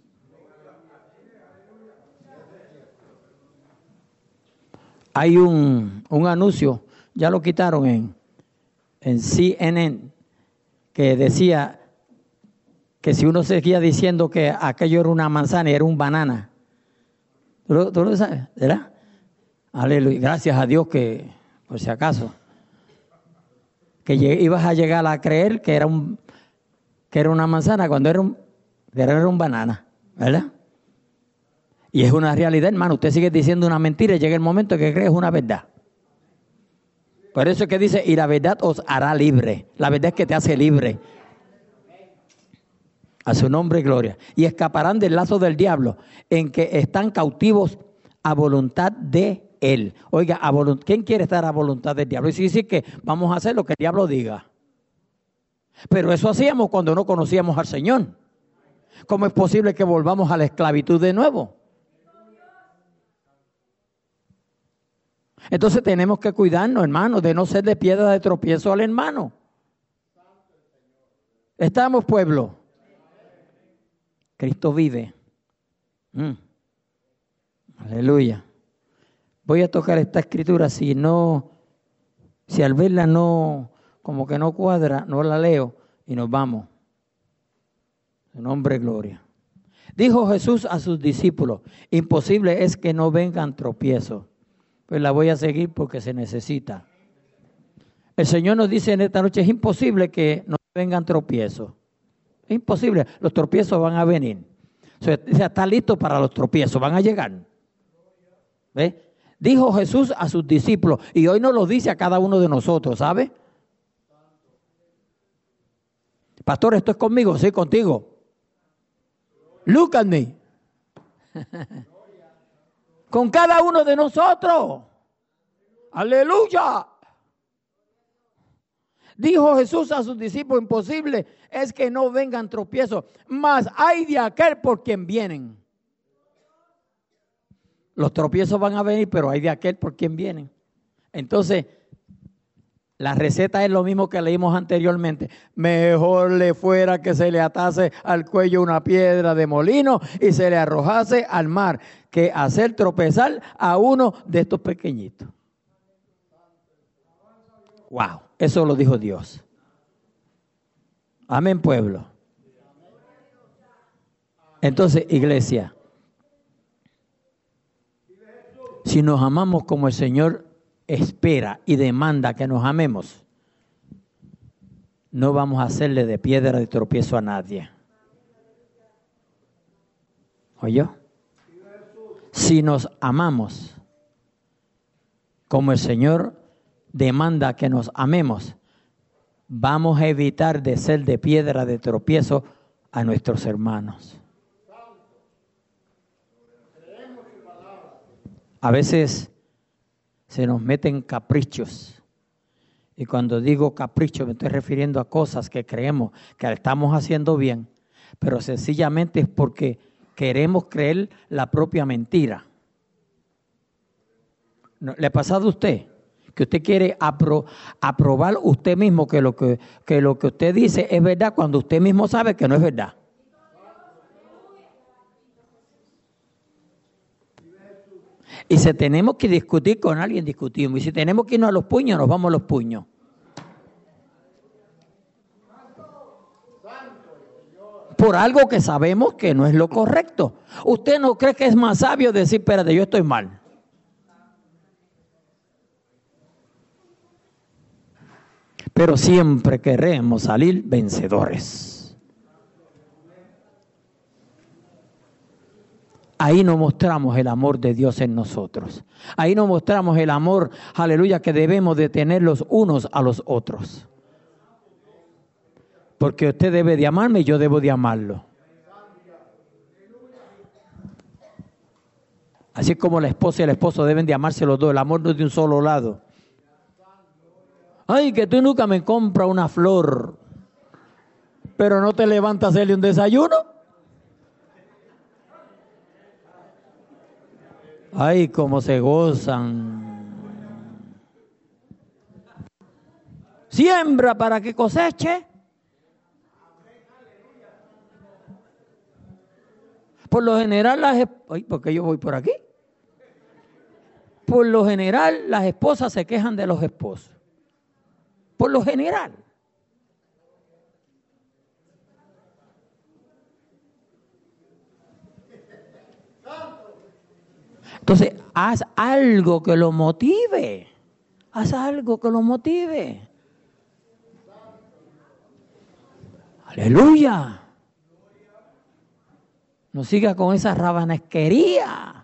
Hay un anuncio, ya lo quitaron en CNN, que decía que si uno seguía diciendo que aquello era una manzana y era un banana. ¿Tú lo sabes? ¿Verdad? Aleluya. Gracias a Dios que, por si acaso, que ibas a llegar a creer que era una manzana cuando era un banana, ¿verdad? Y es una realidad, hermano. Usted sigue diciendo una mentira y llega el momento en que cree es una verdad. Por eso es que dice, y la verdad os hará libre. La verdad es que te hace libre. A su nombre, gloria. Y escaparán del lazo del diablo, en que están cautivos a voluntad de él. Oiga, ¿quién quiere estar a voluntad del diablo? Y si dice que vamos a hacer lo que el diablo diga. Pero eso hacíamos cuando no conocíamos al Señor. ¿Cómo es posible que volvamos a la esclavitud de nuevo? Entonces tenemos que cuidarnos, hermano, de no ser de piedra de tropiezo al hermano. ¿Estamos, pueblo? Cristo vive. Aleluya. Voy a tocar esta escritura, si al verla no, como que no cuadra, no la leo y nos vamos. En nombre, gloria. Dijo Jesús a sus discípulos, imposible es que no vengan tropiezos. Pues la voy a seguir porque se necesita. El Señor nos dice en esta noche, es imposible que no vengan tropiezos. Es imposible, los tropiezos van a venir. O sea, está listo para los tropiezos, van a llegar. ¿Ves? Dijo Jesús a sus discípulos, y hoy nos lo dice a cada uno de nosotros, ¿sabe? Pastor, ¿esto es conmigo? Sí, contigo. Look at me. Con cada uno de nosotros. Aleluya. Dijo Jesús a sus discípulos, imposible es que no vengan tropiezos, mas hay de aquel por quien vienen. Los tropiezos van a venir, pero hay de aquel por quien vienen. Entonces, la receta es lo mismo que leímos anteriormente. Mejor le fuera que se le atase al cuello una piedra de molino y se le arrojase al mar, que hacer tropezar a uno de estos pequeñitos. Wow, eso lo dijo Dios. Amén, pueblo. Entonces, iglesia, si nos amamos como el Señor espera y demanda que nos amemos, no vamos a hacerle de piedra de tropiezo a nadie. ¿Oyó? Si nos amamos como el Señor demanda que nos amemos, vamos a evitar de ser de piedra de tropiezo a nuestros hermanos. A veces se nos meten caprichos. Y cuando digo capricho me estoy refiriendo a cosas que creemos que estamos haciendo bien, pero sencillamente es porque queremos creer la propia mentira. ¿Le ha pasado a usted? Que usted quiere aprobar usted mismo que lo que usted dice es verdad cuando usted mismo sabe que no es verdad. Y si tenemos que discutir con alguien, discutimos. Y si tenemos que irnos a los puños, nos vamos a los puños. Por algo que sabemos que no es lo correcto. ¿Usted no cree que es más sabio decir, espérate, yo estoy mal? Pero siempre queremos salir vencedores. Ahí nos mostramos el amor de Dios en nosotros. Ahí nos mostramos el amor, aleluya, que debemos de tener los unos a los otros. Porque usted debe de amarme y yo debo de amarlo. Así como la esposa y el esposo deben de amarse los dos. El amor no es de un solo lado. Ay, que tú nunca me compras una flor, pero no te levantas a hacerle un desayuno. Ay, cómo se gozan. Siembra para que coseche. Por lo general, ay, ¿por qué yo voy por aquí? Por lo general, las esposas se quejan de los esposos. Por lo general. Entonces, haz algo que lo motive. Haz algo que lo motive. Aleluya. No siga con esa rabanesquería.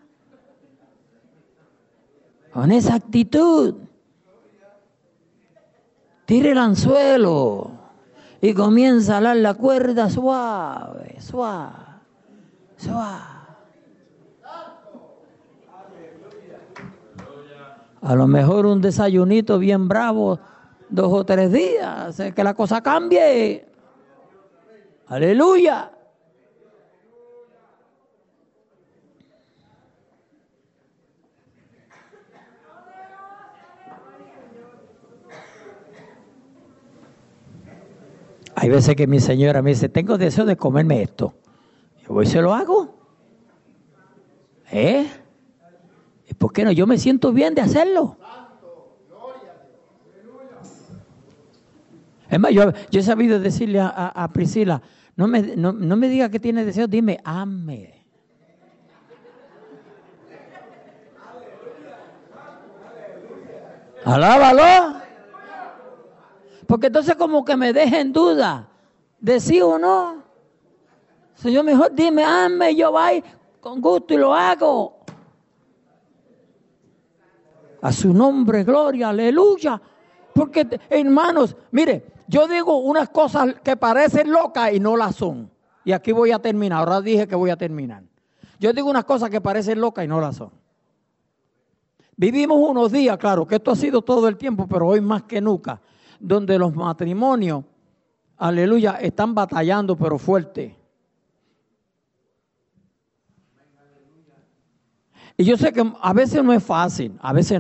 Con esa actitud. Tire el anzuelo y comienza a alar la cuerda suave, suave, suave. A lo mejor un desayunito bien bravo, 2 o 3 días, hace que la cosa cambie. Aleluya. Hay veces que mi señora me dice, tengo deseo de comerme esto. Yo voy y se lo hago. ¿Y por qué no? Yo me siento bien de hacerlo. Es más, yo he sabido decirle a Priscila, no me diga que tiene deseo, dime, ame. Alábalo. Porque entonces como que me deje en duda de sí o no. Señor, mejor dime, ame, yo voy con gusto y lo hago. A su nombre, gloria, aleluya. Porque, hermanos, mire, yo digo unas cosas que parecen locas y no las son. Y aquí voy a terminar, ahora dije que voy a terminar. Yo digo unas cosas que parecen locas y no las son. Vivimos unos días, claro, que esto ha sido todo el tiempo, pero hoy más que nunca, donde los matrimonios, aleluya, están batallando pero fuerte. Y yo sé que a veces no es fácil,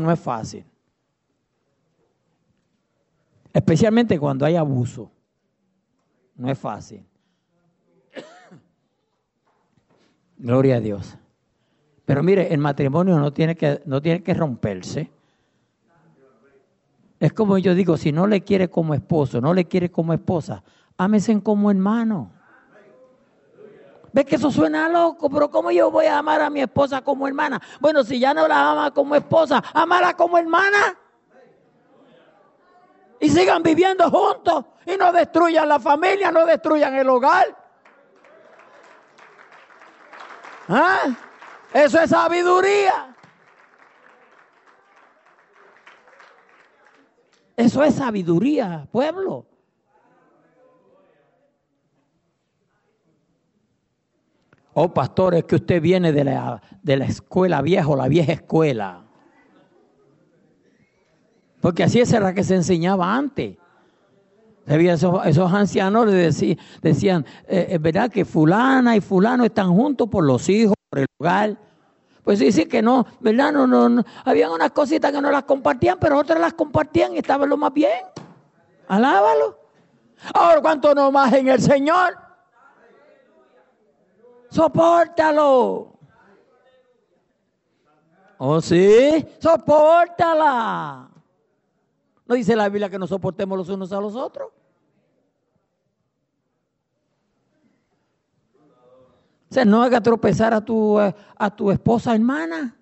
especialmente cuando hay abuso. No es fácil. Gloria a Dios. Pero mire, el matrimonio no tiene que romperse. Es como yo digo, si no le quiere como esposo, no le quiere como esposa, ámesen como hermano. ¿Ves que eso suena loco? Pero ¿cómo yo voy a amar a mi esposa como hermana? Bueno, si ya no la ama como esposa, amala como hermana. Y sigan viviendo juntos y no destruyan la familia, no destruyan el hogar. ¿Ah? Eso es sabiduría. Eso es sabiduría, pueblo. Oh, pastor, es que usted viene de la escuela vieja o la vieja escuela. Porque así era la que se enseñaba antes. Esos ancianos le decían, es verdad que fulana y fulano están juntos por los hijos, por el hogar. Pues sí que no, ¿verdad? No. Habían unas cositas que no las compartían, pero otras las compartían y estaban lo más bien. Alábalo. Ahora, ¿cuánto no más en el Señor? Sopórtalo. Oh, sí, sopórtala. ¿No dice la Biblia que nos soportemos los unos a los otros? O sea, no haga tropezar a tu esposa hermana.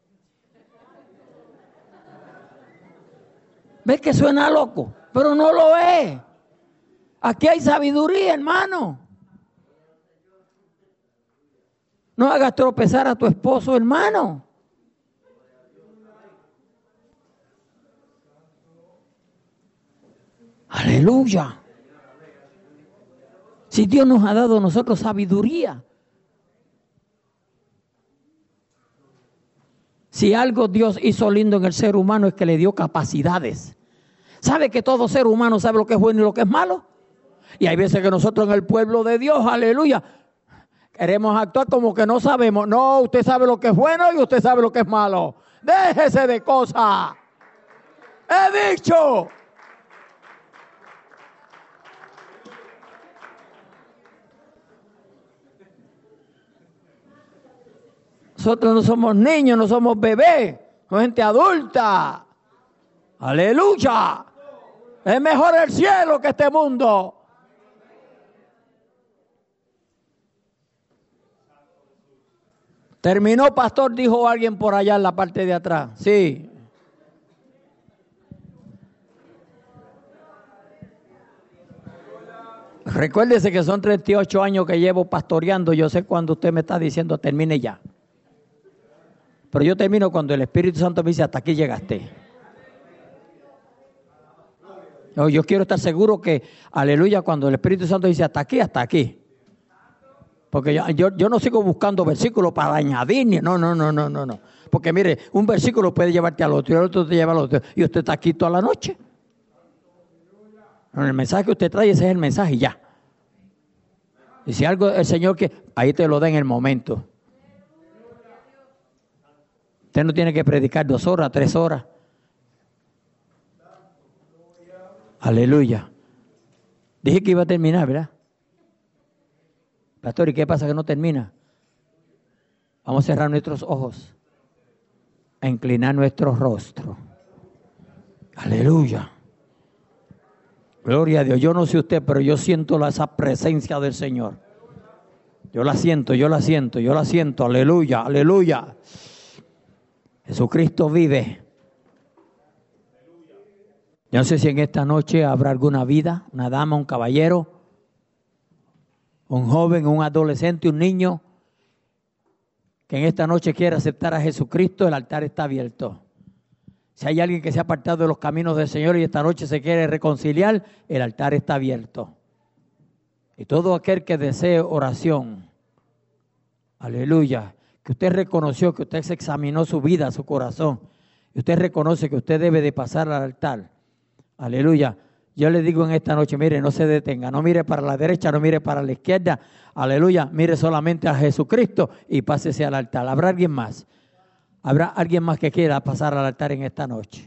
¿Ves que suena loco? Pero no lo es. Aquí hay sabiduría, hermano. No hagas tropezar a tu esposo hermano. Aleluya. Si Dios nos ha dado a nosotros sabiduría. Si algo Dios hizo lindo en el ser humano es que le dio capacidades. ¿Sabe que todo ser humano sabe lo que es bueno y lo que es malo? Y hay veces que nosotros en el pueblo de Dios, aleluya, queremos actuar como que no sabemos. No, usted sabe lo que es bueno y usted sabe lo que es malo. Déjese de cosas. He dicho. Nosotros no somos niños, no somos bebés, somos gente adulta. Aleluya. Es mejor el cielo que este mundo. ¿Terminó, pastor? Dijo alguien por allá en la parte de atrás. Sí. Recuérdese que son 38 años que llevo pastoreando. Yo sé cuando usted me está diciendo termine ya. Pero yo termino cuando el Espíritu Santo me dice hasta aquí llegaste. Yo quiero estar seguro que, aleluya, cuando el Espíritu Santo dice hasta aquí. Porque yo no sigo buscando versículos para añadir. No. Porque mire, un versículo puede llevarte al otro y el otro te lleva al otro. Y usted está aquí toda la noche. El mensaje que usted trae, ese es el mensaje y ya. Y si algo el Señor que ahí te lo da en el momento. Usted no tiene que predicar 2 horas, 3 horas. Aleluya. Dije que iba a terminar, ¿verdad? Pastor, ¿y qué pasa que no termina? Vamos a cerrar nuestros ojos, a inclinar nuestro rostro. Aleluya. Gloria a Dios. Yo no sé usted, pero yo siento esa presencia del Señor. Yo la siento. Aleluya. Jesucristo vive. Yo no sé si en esta noche habrá alguna vida, una dama, un caballero, un joven, un adolescente, un niño, que en esta noche quiera aceptar a Jesucristo. El altar está abierto. Si hay alguien que se ha apartado de los caminos del Señor y esta noche se quiere reconciliar, el altar está abierto. Y todo aquel que desee oración, aleluya, que usted reconoció, que usted se examinó su vida, su corazón, y usted reconoce que usted debe de pasar al altar, aleluya, Yo le digo en esta noche, mire, no se detenga, no mire para la derecha, no mire para la izquierda, aleluya, mire solamente a Jesucristo y pásese al altar. ¿Habrá alguien más? ¿Habrá alguien más que quiera pasar al altar en esta noche?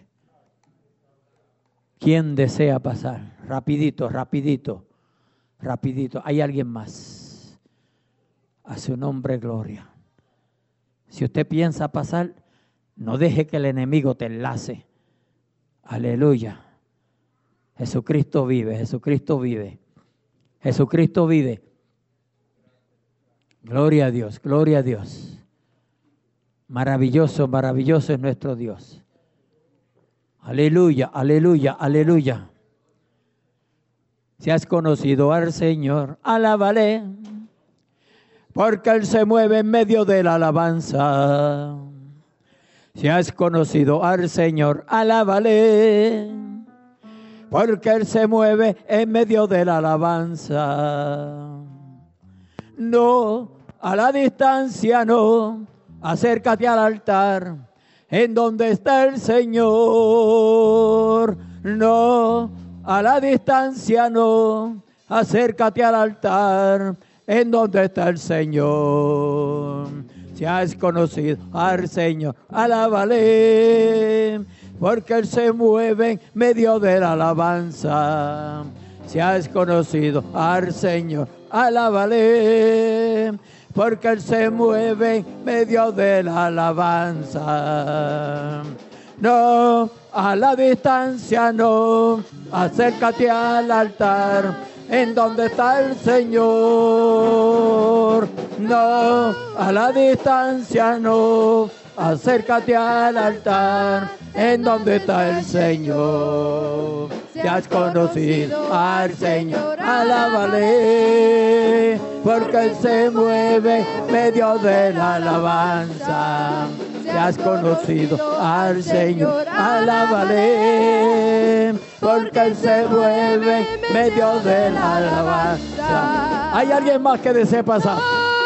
¿Quién desea pasar? Rapidito, rapidito, rapidito. ¿Hay alguien más? A su nombre, gloria. Si usted piensa pasar, no deje que el enemigo te enlace. Aleluya. Jesucristo vive, Jesucristo vive. Jesucristo vive. Gloria a Dios, gloria a Dios. Maravilloso, maravilloso es nuestro Dios. Aleluya, aleluya, aleluya. Si has conocido al Señor, alábale, porque Él se mueve en medio de la alabanza. Si has conocido al Señor, alábale, porque Él se mueve en medio de la alabanza. No, a la distancia no, acércate al altar, en donde está el Señor. No, a la distancia no, acércate al altar, en donde está el Señor. Si has conocido al Señor, alábale, porque Él se mueve en medio de la alabanza. Si has conocido al Señor, alábale, porque Él se mueve en medio de la alabanza. No, a la distancia no, acércate al altar, en donde está el Señor. No, a la distancia no, acércate al altar, en donde está el Señor. Si has conocido al Señor, alábale, porque Él se mueve en medio de la alabanza. Si has conocido al Señor, alábale, porque Él se mueve en medio de la alabanza. ¿Hay alguien más que desee pasar?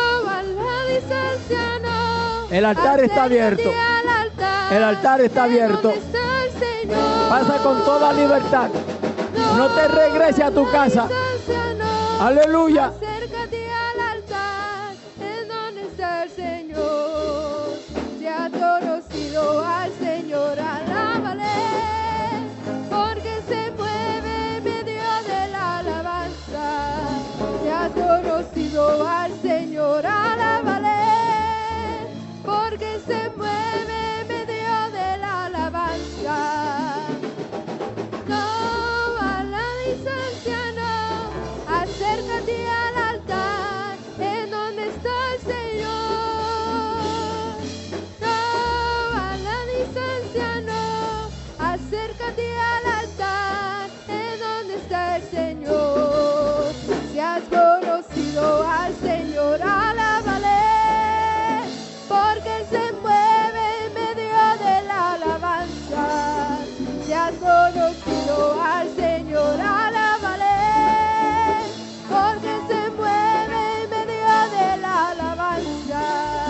El altar está abierto. El altar está abierto. Pasa con toda libertad. No te regreses a tu casa. Aleluya. Acércate al altar, en donde está el Señor. Si has conocido al Señor, alábale, porque se mueve en medio de la alabanza. Si has conocido al Señor, alábale, porque se mueve en medio de la alabanza. No, a la distancia no, acércate al altar, en donde está el Señor. No, a la distancia no, acércate al altar, en donde está el Señor. Si has conocido al Señor, alábale, porque Él se mueve en medio de la alabanza. Si has conocido al Señor, alábale, porque se mueve en medio de la alabanza.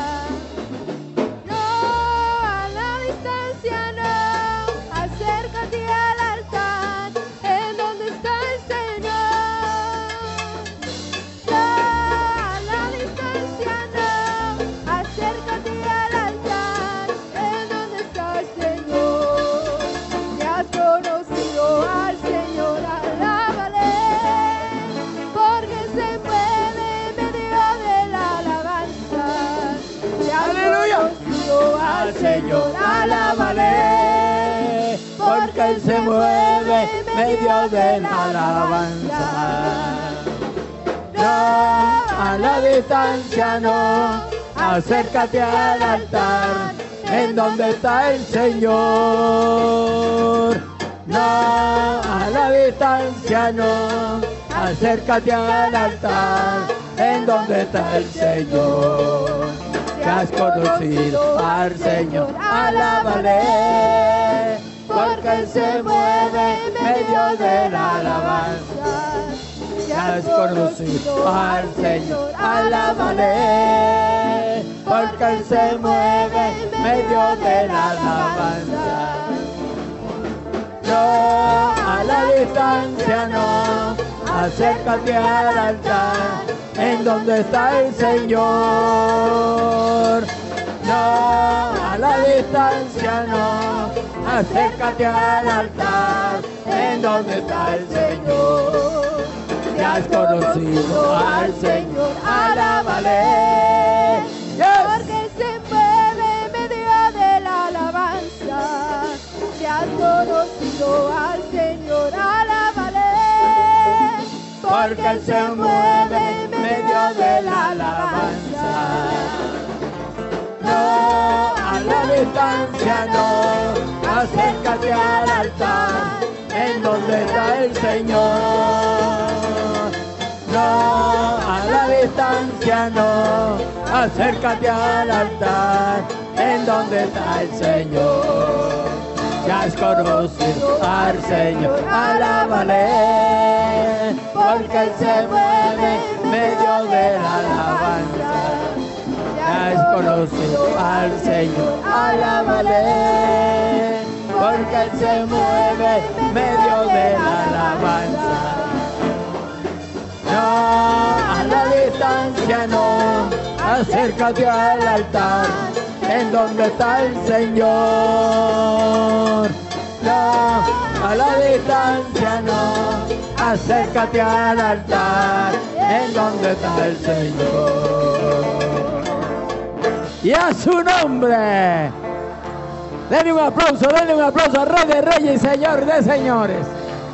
No, a la distancia no, acércate al altar, en donde está el Señor. No, a la distancia no, acércate al altar, en donde está el Señor. Si has conocido al Señor, alábale, porque se mueve en medio de la alabanza. Si has conocido al Señor, alábale, porque Él se mueve en medio de la alabanza. No, a la distancia no, acércate al altar, en donde está el Señor. No, a la distancia no, acércate al altar, en donde está el Señor. Si has conocido al Señor, alábale, porque Él se mueve en medio de la alabanza. Si has conocido al Señor, alábale, porque Él se mueve en medio de la alabanza. No, a la distancia no, acércate al altar, en donde está el Señor. No, a la distancia no, acércate al altar, en donde está el Señor. Si has conocido al Señor, alábale. Porque se mueve en medio de la alabanza. Si has conocido al Señor, alábale. Porque Él se mueve en medio de la alabanza. No, a la distancia no, acércate al altar, en donde está el Señor. No, a la distancia no, acércate al altar, en donde está el Señor. Ya has conocido al Señor, alábale, porque Él se mueve en medio de la alabanza. Ya has conocido al Señor, alábale, porque Él se mueve en medio de la alabanza. No, a la distancia no, acércate al altar, en donde está el Señor. No, a la distancia no, acércate al altar, en donde está el Señor. Y a su nombre, denle un aplauso al Rey de Reyes y Señor de Señores.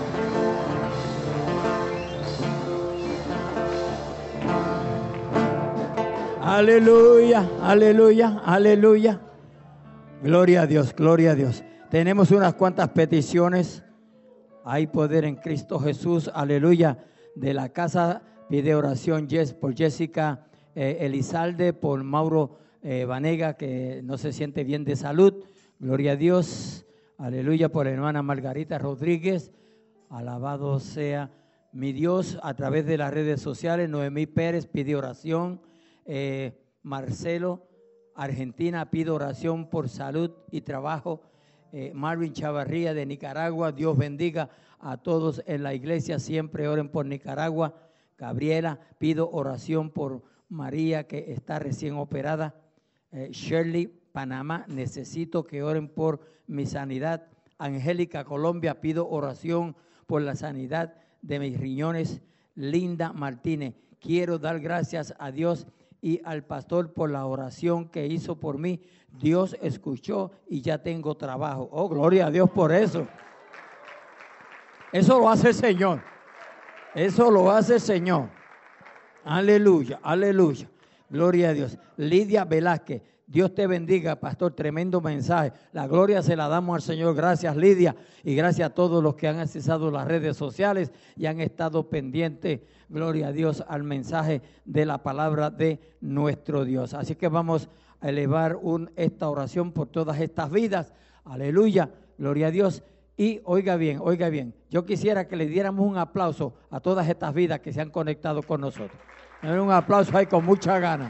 Aleluya, aleluya, aleluya. Gloria a Dios, gloria a Dios. Tenemos unas cuantas peticiones. Hay poder en Cristo Jesús, aleluya. De la casa pide oración por Jessica Elizalde, por Mauro Vanega, que no se siente bien de salud. Gloria a Dios, aleluya, por la hermana Margarita Rodríguez. Alabado sea mi Dios. A través de las redes sociales, Noemí Pérez pide oración. Marcelo, Argentina, pide oración por salud y trabajo. Marvin Chavarría de Nicaragua, Dios bendiga a todos en la iglesia, siempre oren por Nicaragua. Gabriela, pido oración por María, que está recién operada. Shirley, Panamá, necesito que oren por mi sanidad. Angélica, Colombia, pido oración por la sanidad de mis riñones. Linda Martínez, quiero dar gracias a Dios y al pastor por la oración que hizo por mí. Dios escuchó y ya tengo trabajo. Oh, gloria a Dios por eso. Eso lo hace el Señor. Eso lo hace el Señor. Aleluya, aleluya. Gloria a Dios. Lidia Velázquez, Dios te bendiga, pastor, tremendo mensaje. La gloria se la damos al Señor. Gracias, Lidia, y gracias a todos los que han accesado las redes sociales y han estado pendientes, gloria a Dios, al mensaje de la palabra de nuestro Dios. Así que vamos a elevar esta oración por todas estas vidas. Aleluya, gloria a Dios. Y oiga bien, yo quisiera que le diéramos un aplauso a todas estas vidas que se han conectado con nosotros. Un aplauso ahí con mucha ganas.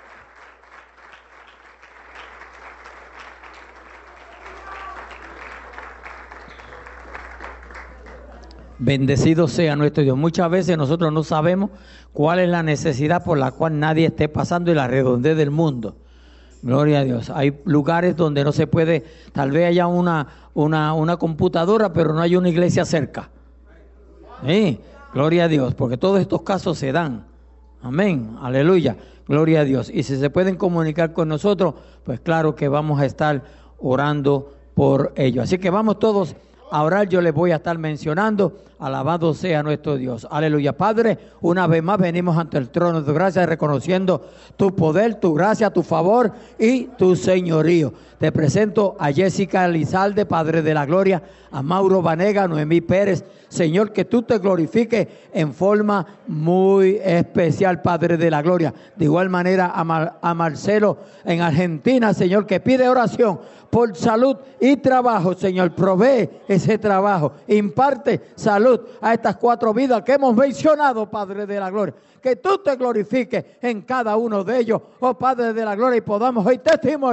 Bendecido sea nuestro Dios. Muchas veces nosotros no sabemos cuál es la necesidad por la cual nadie esté pasando y la redondez del mundo. Gloria a Dios. Hay lugares donde no se puede, tal vez haya una computadora, pero no hay una iglesia cerca. ¿Sí? Gloria a Dios, porque todos estos casos se dan. Amén, aleluya, gloria a Dios. Y si se pueden comunicar con nosotros, pues claro que vamos a estar orando por ellos. Así que vamos todos a orar, yo les voy a estar mencionando. Alabado sea nuestro Dios. Aleluya. Padre, una vez más venimos ante el trono de gracia reconociendo tu poder, tu gracia, tu favor y tu señorío. Te presento a Jessica Elizalde, Padre de la Gloria, a Mauro Vanega, Noemí Pérez. Señor, que tú te glorifiques en forma muy especial, Padre de la Gloria. De igual manera a Marcelo en Argentina, Señor, que pide oración por salud y trabajo. Señor, provee ese trabajo, imparte salud a estas 4 vidas que hemos mencionado, Padre de la Gloria. Que tú te glorifiques en cada uno de ellos, oh Padre de la Gloria, y podamos oír testimonio,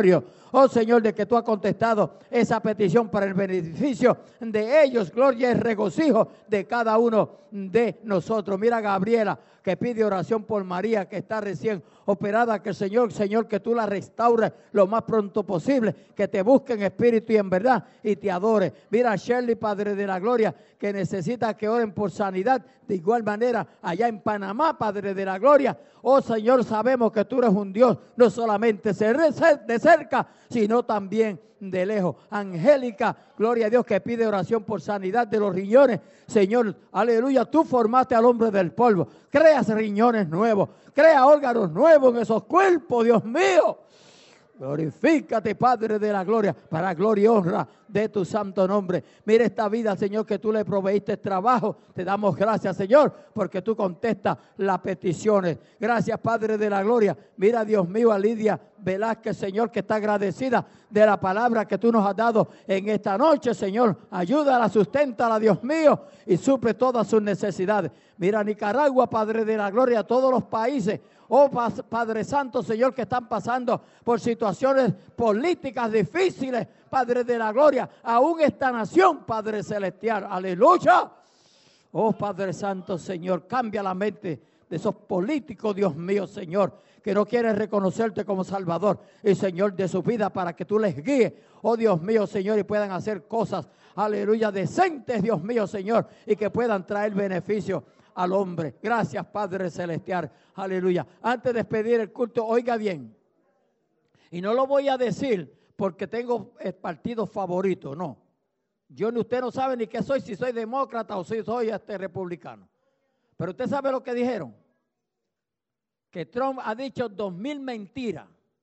oh Señor, de que tú has contestado esa petición para el beneficio de ellos. Gloria y regocijo de cada uno de nosotros. Mira a Gabriela, que pide oración por María, que está recién operada, que el Señor, que tú la restaures lo más pronto posible, que te busque en espíritu y en verdad y te adore. Mira a Shirley, Padre de la Gloria, que necesita que oren por sanidad. De igual manera, allá en Panamá, Padre de la Gloria, oh Señor, sabemos que tú eres un Dios, no solamente de cerca, sino también de lejos. Angélica, gloria a Dios, que pide oración por sanidad de los riñones. Señor, aleluya, tú formaste al hombre del polvo. Creas riñones nuevos, crea órganos nuevos en esos cuerpos, Dios mío. Glorifícate, Padre de la Gloria, para gloria y honra de tu santo nombre. Mira esta vida, Señor, que tú le proveíste trabajo. Te damos gracias, Señor, porque tú contestas las peticiones. Gracias, Padre de la Gloria. Mira, Dios mío, a Lidia Velázquez, Señor, que está agradecida de la palabra que tú nos has dado en esta noche, Señor. Ayúdala, susténtala, Dios mío, y suple todas sus necesidades. Mira, Nicaragua, Padre de la Gloria, todos los países, oh Padre Santo, Señor, que están pasando por situaciones políticas difíciles, Padre de la Gloria, aún esta nación, Padre Celestial, aleluya. Oh Padre Santo, Señor, cambia la mente de esos políticos, Dios mío, Señor, que no quieren reconocerte como Salvador y Señor de su vida, para que tú les guíes, oh Dios mío, Señor, y puedan hacer cosas, aleluya, decentes, Dios mío, Señor, y que puedan traer beneficio al hombre. Gracias, Padre Celestial, aleluya. Antes de despedir el culto, oiga bien, y no lo voy a decir porque tengo el partido favorito, no. Usted no sabe ni qué soy, si soy demócrata o si soy republicano. Pero usted sabe lo que dijeron, que Trump ha dicho 2,000 mentiras.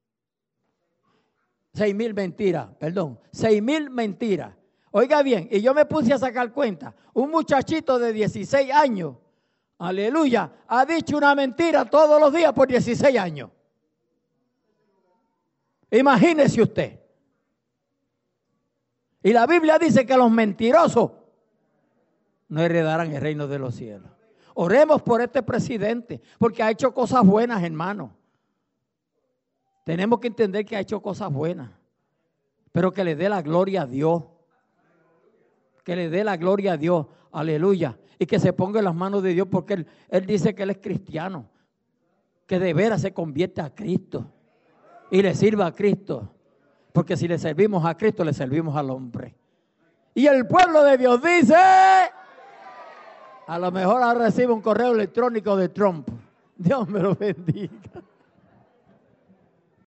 6,000 mentiras, perdón, 6,000 mentiras. Oiga bien, y yo me puse a sacar cuenta, un muchachito de 16 años, aleluya, ha dicho una mentira todos los días por 16 años. Imagínese usted. Y la Biblia dice que los mentirosos no heredarán el reino de los cielos. Oremos por este presidente, porque ha hecho cosas buenas, hermano. Tenemos que entender que ha hecho cosas buenas, pero que le dé la gloria a Dios. Que le dé la gloria a Dios, aleluya. Y que se ponga en las manos de Dios, porque él dice que él es cristiano. Que de veras se convierta a Cristo y le sirva a Cristo. Porque si le servimos a Cristo, le servimos al hombre. Y el pueblo de Dios dice, a lo mejor ahora recibe un correo electrónico de Trump. Dios me lo bendiga.